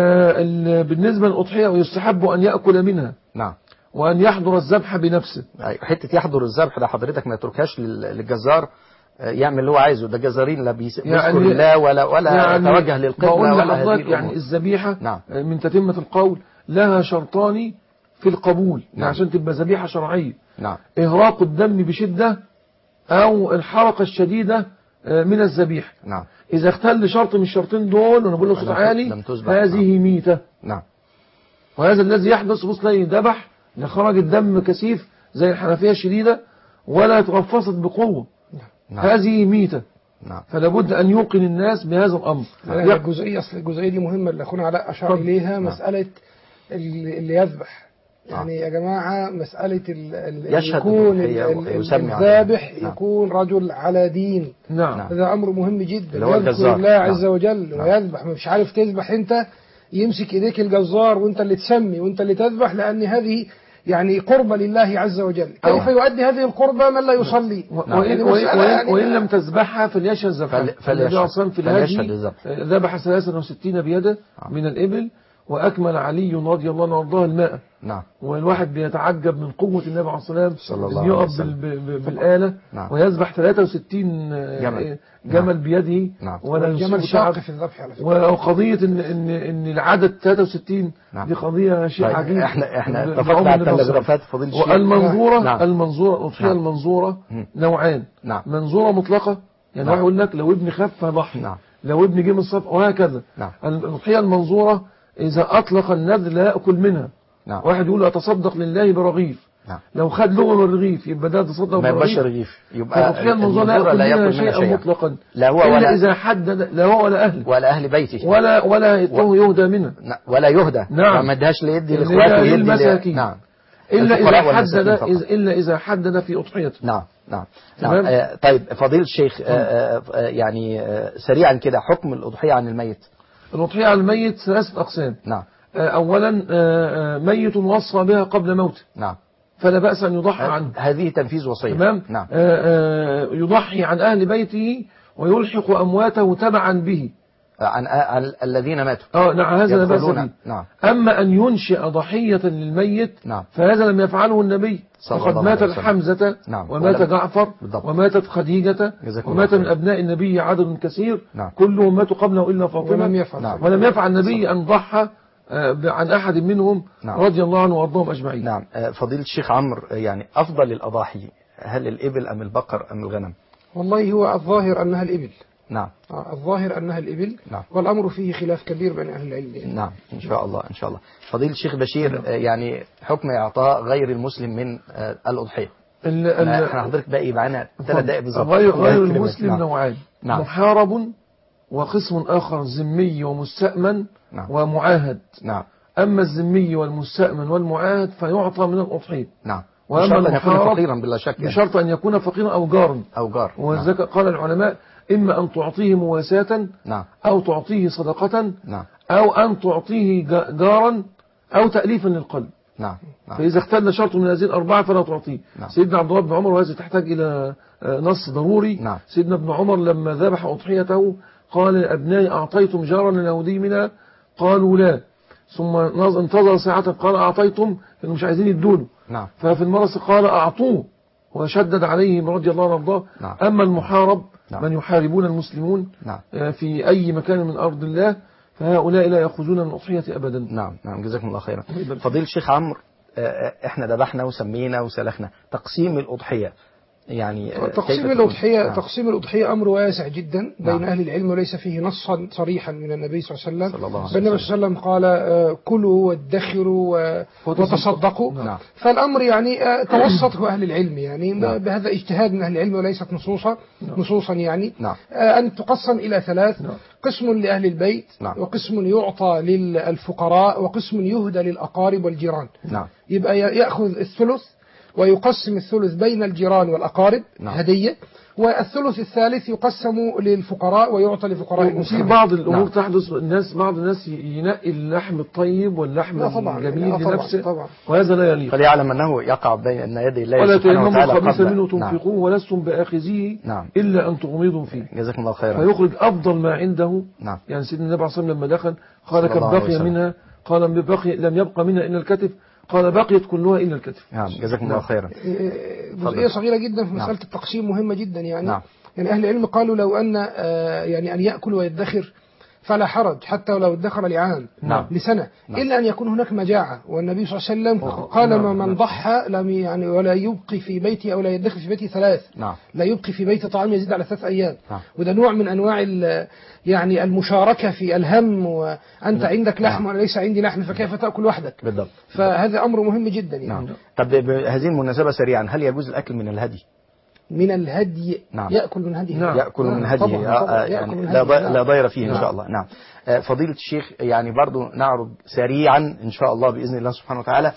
آه بالنسبه للاضحيه ويستحب ان ياكل منها. نعم. وان يحضر الذبح بنفسه. حته يحضر الذبح ده حضرتك ما يتركهاش للجزار يعمل اللي هو عايزه. ده جزارين لا بيذكر يعني الله ولا ولا يعني يتوجه للقبله ولا هذه. يعني الذبيحه نعم. من تتمه القول لها شرطان في القبول. نعم. يعني عشان تبقى ذبيحه شرعيه. نعم. اهراق الدم بشده او الحرقه الشديده من الذبيحه. نعم. اذا اختل شرط من الشرطين دول وانا بقول له صوت عالي هذه ميته. نعم. وهذا الذي يحدث بص تلاقي ذبح لخرج الدم كثيف زي الحنفيه الشديده ولا تغفصت بقوه. نعم. هذه ميته. نعم. فلا بد ان يوقن الناس بهذا الامر. نعم. الجزئيه اصل الجزئيه دي مهمه اللي اخونا علاء اشار اليها. نعم. مساله اللي يذبح يعني يا جماعة مسألة ال يكون الذابح يكون رجل على دين. نعم. هذا أمر مهم جدا. يذكر الله عز وجل. نعم. ويذبح مش عارف تذبح أنت، يمسك إيديك الجزار وأنت اللي تسمي وأنت اللي تذبح، لأن هذه يعني قربة لله عز وجل. كيف يؤدي هذه القربة من لا يصلي؟ نعم. وإن, وإن, يعني وإن لم تذبحها فليشهد ذبحها. فليشهد في الهدي ذبح ثلاثة وستين بيده من الإبل، وأكمل علي رضي الله عنه وارضاه الماء. نعم. والواحد بيتعجب من قوة النبي عليه الصلاة والسلام يقف بالآلة. نعم. ويذبح ثلاثة وستين جمل, جمل نعم. بيده. نعم. ولا الجمل شاق في الذبح على فكرة. وقضية إن إن إن العدد ثلاثة وستين. نعم. دي قضية شيء طيب. عجيب. احنا احنا اتفقنا على التلغرافات فضيل الشيخ. والمنظورة نعم. المنظورة الأضحية نعم. المنظورة نوعان. نعم. منظورة مطلقة يعني واحد يقول لك لو ابني خف ضحي. نعم. لو ابني جه من الصف وهكذا. نعم. الأضحية المنظورة إذا أطلق النذر لا يأكل منها. نعم. واحد يقول أتصدق لله برغيف. نعم. لو خد لغة من الرغيف يبقى ده تصدق ما برغيف. يبقاش رغيف. يبقى الأضحية المنظورة لا يأكل منها شيئا مطلقا. لا هو إلا ولا إذا حدد لا هو ولا أهله ولا أهل بيته ولا ولا و... يهدى منها. ولا يهدى. نعم. ما ادهاش ليدي لإخواته ويدي للمساكين. نعم. إلا إذا حدد إلا إذا حدد في أضحيته. نعم. نعم. نعم. آه طيب فضيلة الشيخ آه آه يعني آه سريعا كده حكم الأضحية عن الميت. الأضحية عن الميت ثلاثة أقسام. نعم. أولا ميت وصى بها قبل موته. نعم. فلا بأس أن يضحى عنه. هذه تنفيذ وصية. تمام. نعم. يضحي عن أهل بيته ويلحق أمواته تبعا به. عن, عن الذين ماتوا. اه نعم هذا لا بأس به. نعم. أما أن ينشئ ضحية للميت نعم. فهذا لم يفعله النبي. فقد مات حمزة نعم. ومات جعفر بالضبط. وماتت خديجة ومات من أبناء النبي عدد كثير. نعم. كلهم ماتوا قبله إلا فاطمة ولم يفعل. نعم. ولم يفعل النبي أن ضحى عن أحد منهم. نعم. رضي الله عنه وارضاهم أجمعين. نعم. فضيلة الشيخ عمرو، يعني أفضل الأضاحي هل الإبل أم البقر أم الغنم؟ والله هو الظاهر أنها الإبل. نعم. آه الظاهر أنها الإبل. نعم. والأمر فيه خلاف كبير بين أهل العلم يعني. نعم إن شاء الله إن شاء الله. فضيلة الشيخ بشير، نعم. يعني حكم إعطاء غير المسلم من الأضحية. احنا حضرتك باقي معانا ثلاث دقائق بالظبط. غير, غير المسلم نعم. نوعان. نعم. محارب وقسم آخر ذمي ومستأمن. نعم. ومعاهد. نعم. أما الذمي والمستأمن والمعاهد فيعطى من الأضحية. نعم. وأما بشرط أن يكون فقيرا بلا شك يعني. بشرط أن يكون فقيرا أو جارا أو جار. وذلك نعم. قال العلماء إما أن تعطيه مواساة. نعم. أو تعطيه صدقة. نعم. أو أن تعطيه جارا أو تأليفا للقلب. نعم. نعم. فإذا اختل شرط من هذه الأربعة فلا تعطيه. نعم. سيدنا عبد الله بن عمر، وهذا تحتاج إلى نص ضروري. نعم. سيدنا ابن عمر لما ذبح أضحيته قال لأبنائي أعطيتم جارا لليهودي منا؟ قالوا لا. ثم انتظر ساعة قال أعطيتم، لأنهم مش عايزين يدونه. نعم. ففي المرة قال أعطوه وشدد عليهم رضي الله عنه وارضاه. نعم. أما المحارب نعم. من يحاربون المسلمون نعم. في أي مكان من أرض الله فهؤلاء لا يأخذون من الأضحية أبدا. نعم نعم جزاكم الله خيرا. فضيل الشيخ عمرو، احنا ذبحنا وسمينا وسلخنا، تقسيم الأضحية يعني تقسيم الأضحية نعم. تقسيم الأضحية أمر واسع جدا بين نعم. أهل العلم، وليس فيه نصا صريحا من النبي صلى الله عليه وسلم. الله فالنبي صلى الله عليه وسلم قال كلوا وادخروا وتصدقوا. نعم. فالأمر يعني توسطه أهل العلم يعني. نعم. بهذا اجتهاد من أهل العلم وليست نصوصا. نعم. نصوصا يعني. نعم. أن تقسم إلى ثلاث. نعم. قسم لأهل البيت. نعم. وقسم يعطى للفقراء وقسم يهدى للأقارب والجيران. نعم. يبقى يأخذ الثلث ويقسم الثلث بين الجيران والأقارب. نعم. هدية. والثلث الثالث يقسم للفقراء ويعطى لفقراء المسلمين. في بعض الأمور نعم. تحدث الناس بعض الناس ينقي اللحم الطيب واللحم الجميل لنفسه، وهذا لا يليق. فليعلم أنه يقع بين يدي الله ولا سبحانه وتعالى. ولا تيمموا منه تنفقوه. نعم. ولستم بآخذيه. نعم. إلا أن تغمضوا فيه. جزاكم الله خيرا. فيخرج أفضل ما عنده. نعم. يعني سيدنا النبي عليه الصلاة والسلام لما دخل قال كم بقي منها؟ قال بقي لم يبقى منها إلا الكتف. قال بقيت كلها إلا الكتف. نعم جزاكم الله خيرا. جزئية صغيرة جدا في مسألة نعم. التقسيم مهمة جدا يعني. نعم. يعني أهل العلم قالوا لو أن يعني أن يأكل ويدخر فلا حرج حتى ولو ادخر لعام. نعم. لسنة. نعم. إلا أن يكون هناك مجاعة، والنبي صلى الله عليه وسلم قال نعم. من ضحى لم يعني ولا يبقي في بيتي أو لا يدخر في بيتي ثلاث. نعم. لا يبقي في بيتي طعام يزيد على ثلاث أيام. نعم. وده نوع من أنواع يعني المشاركة في الهم، وأنت نعم. عندك لحم نعم. وليس عندي لحم فكيف تأكل وحدك. بالضبط. فهذا أمر مهم جدا يعني. نعم. طب بهذه المناسبة سريعا، هل يجوز الأكل من الهدي؟ من الهدي. نعم. يأكل من هديه. نعم. يأكل نعم. من هديه. طبعا. طبعا. يعني لا, ضي... نعم. لا ضير فيه نعم. إن شاء الله. نعم. فضيلة الشيخ، يعني برضو نعرض سريعا إن شاء الله بإذن الله سبحانه وتعالى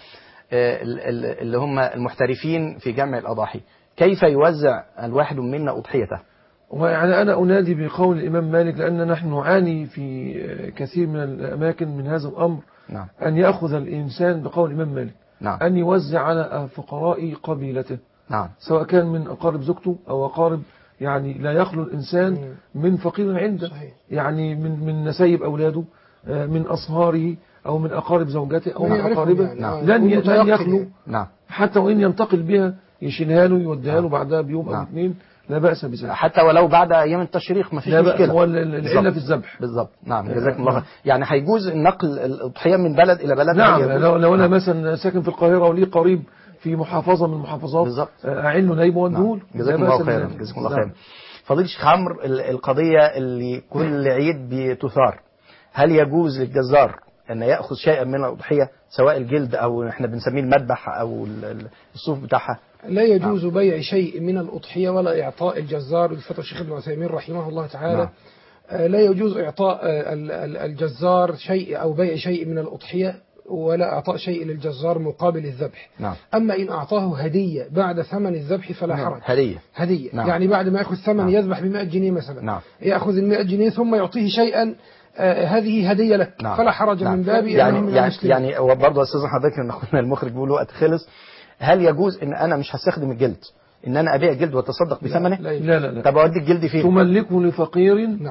اللي هم المحترفين في جمع الأضاحي، كيف يوزع الواحد منا أضحيته؟ ويعني أنا أنادي بقول الإمام مالك، لأن نحن نعاني في كثير من الأماكن من هذا الأمر. نعم. أن يأخذ الإنسان بقول الإمام مالك. نعم. أن يوزع على فقراء قبيلته. نعم. سواء كان من أقارب زوجته أو أقارب، يعني لا يخلو الإنسان من فقير عنده. صحيح. يعني من من نسيب أولاده، من أصهاره، أو من أقارب زوجته أو من أقاربه. يعني. نعم. لن لن يخلو. نعم. حتى وإن ينتقل بها يشيلها له يوديها له بعدها بيوم. نعم. أو اثنين لا بأس بذلك، حتى ولو بعد أيام التشريق ما فيش مشكلة. هو العلة في الذبح. بالضبط. نعم جزاكم الله خير. يعني هيجوز نقل الأضحية من بلد إلى بلد. نعم. لو, لو أنا نعم. مثلا ساكن في القاهرة ولي قريب في محافظة من المحافظات أعين له نايبه وادهول. جزاكم الله خيرا. جزاكم الله خيرا. فضيلة الشيخ عمرو، القضية اللي كل عيد بتثار، هل يجوز للجزار أن يأخذ شيئا من الأضحية سواء الجلد أو احنا بنسميه المذبح أو الصوف بتاعها؟ لا يجوز نعم. بيع شيء من الأضحية ولا إعطاء الجزار. الفتى الشيخ ابن عثيمين رحمه الله تعالى نعم. لا يجوز إعطاء الجزار شيء أو بيع شيء من الأضحية ولا إعطاء شيء للجزار مقابل الذبح. نعم. أما إن أعطاه هدية بعد ثمن الذبح فلا نعم. حرج. هدية هدية نعم. يعني بعد ما يأخذ ثمن نعم. يذبح بمائة جنيه مثلا نعم. يأخذ المائة جنيه ثم يعطيه شيئا آه هذه هدية لك نعم. فلا حرج نعم. من باب يعني من يعني, يعني وبرضه أستاذ حضرتك إن أخونا المخرج بيقول وقت خلص، هل يجوز إن أنا مش هستخدم الجلد إن أنا أبيع جلد وأتصدق بثمنه؟ لا لا لا, لا. طب أودي الجلد فين؟ تملكه لفقير نعم. طيب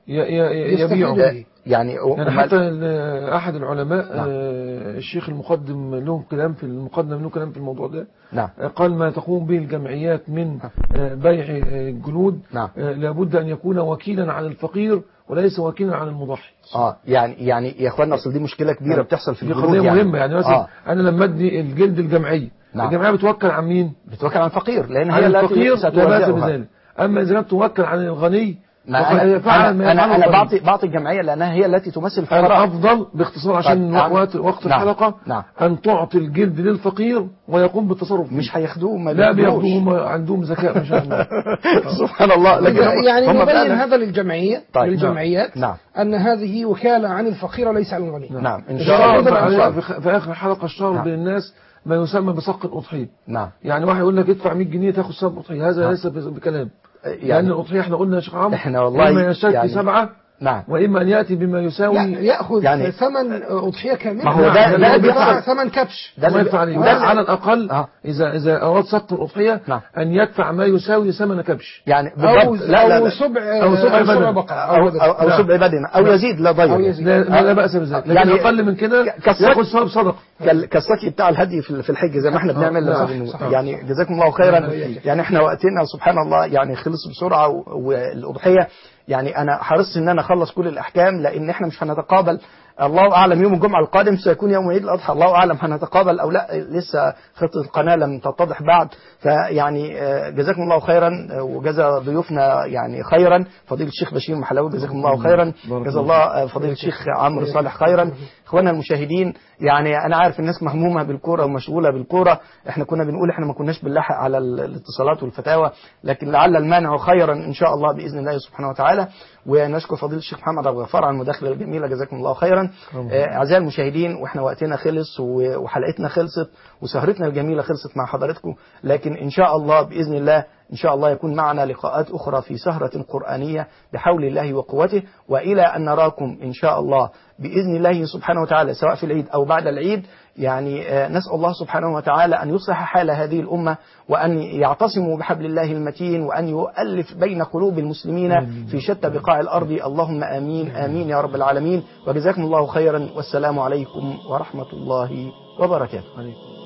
يبيعوا. به. يعني يعني حتى أحد العلماء نعم. الشيخ المقدم له كلام في المقدم له كلام في الموضوع ده نعم. قال ما تقوم به الجمعيات من بيع الجلود نعم. لابد أن يكون وكيلا عن الفقير وليس وكيلا عن المضحي. اه يعني يعني يا اخوانا اصل دي مشكله كبيره نعم. بتحصل في الجلود. دي قضيه يعني. مهمه يعني مثلا آه. انا لما ادي الجلد الجمعيه نعم. الجمعيه بتوكل عن مين؟ بتوكل عن الفقير لان هي التي ستوزعها. اما اذا كانت توكل عن الغني أنا أنا, أنا, أنا بعطي بعطي الجمعية لأنها هي التي تمثل الفقراء. الأفضل باختصار عشان وقت وقت نعم. الحلقة نعم. أن تعطي الجلد للفقير ويقوم بالتصرف فيه. مش هياخدوه ما لا بياخدوهم عندهم ذكاء ما شاء الله. سبحان الله. لكن يعني نبين هذا للجمعية طيب. للجمعيات نعم. أن هذه وكالة عن الفقير وليس عن الغني. نعم إن شاء الله. في آخر الحلقة الشهر نعم. بين الناس ما يسمى بصك الأضحية. نعم. يعني واحد يقول لك ادفع مية جنيه تاخد صك أضحية هذا نعم. ليس بكلام. يعني لأن الأضحية احنا قلنا يا شيخ عمرو احنا والله إما يشتري يعني سبعة نعم. وإما أن يأتي بما يساوي يعني يأخذ يعني ثمن أضحية كاملة. ما هو ده ده بيدفع ثمن كبش. ده يدفع عليه. على الأقل آه. إذا إذا أراد سقط الأضحية نعم. أن يدفع ما يساوي ثمن كبش. يعني أو لا لا أو سبع أو سبع بقرة أو أو, أو سبع بدنة أو يزيد لا ضير. لا لا بأس بذلك. لكن يعني أقل من كده يأخذ ثواب صدقة. كالسقي بتاع الهدي في الحج زي ما احنا بنعمل. يعني جزاكم الله خيرا. يعني احنا وقتنا سبحان الله يعني خلص بسرعة والأضحية يعني أنا حرصت إن أنا أخلص كل الأحكام لأن إحنا مش هنتقابل. الله أعلم يوم الجمعة القادم سيكون يوم عيد الأضحى. الله أعلم هنتقابل أو لا لسه خطة القناة لم تتضح بعد. فيعني جزاكم الله خيرا وجزا ضيوفنا يعني خيرا. فضيلة الشيخ بشير محلاوي جزاكم الله خيرا. جزا الله فضيلة الشيخ عمرو صالح خيرا. إخواننا المشاهدين يعني أنا عارف الناس مهمومة بالكورة ومشغولة بالكورة. إحنا كنا بنقول إحنا ما كناش بنلاحق على الاتصالات والفتاوى لكن لعل المانع خيرا إن شاء الله بإذن الله سبحانه وتعالى. ونشكر فضيلة الشيخ محمد عبد الغفار على المداخلة الجميلة جزاكم الله خيرا. أعزائي المشاهدين وإحنا وقتنا خلص وحلقتنا خلصت وسهرتنا الجميلة خلصت مع حضراتكم لكن إن شاء الله بإذن الله إن شاء الله يكون معنا لقاءات أخرى في سهرة قرآنية بحول الله وقوته وإلى أن نراكم إن شاء الله بإذن الله سبحانه وتعالى سواء في العيد أو بعد العيد. يعني نسأل الله سبحانه وتعالى أن يصلح حال هذه الأمة وأن يعتصموا بحبل الله المتين وأن يؤلف بين قلوب المسلمين في شتى بقاع الأرض. اللهم آمين آمين يا رب العالمين. وجزاكم الله خيرا والسلام عليكم ورحمة الله وبركاته.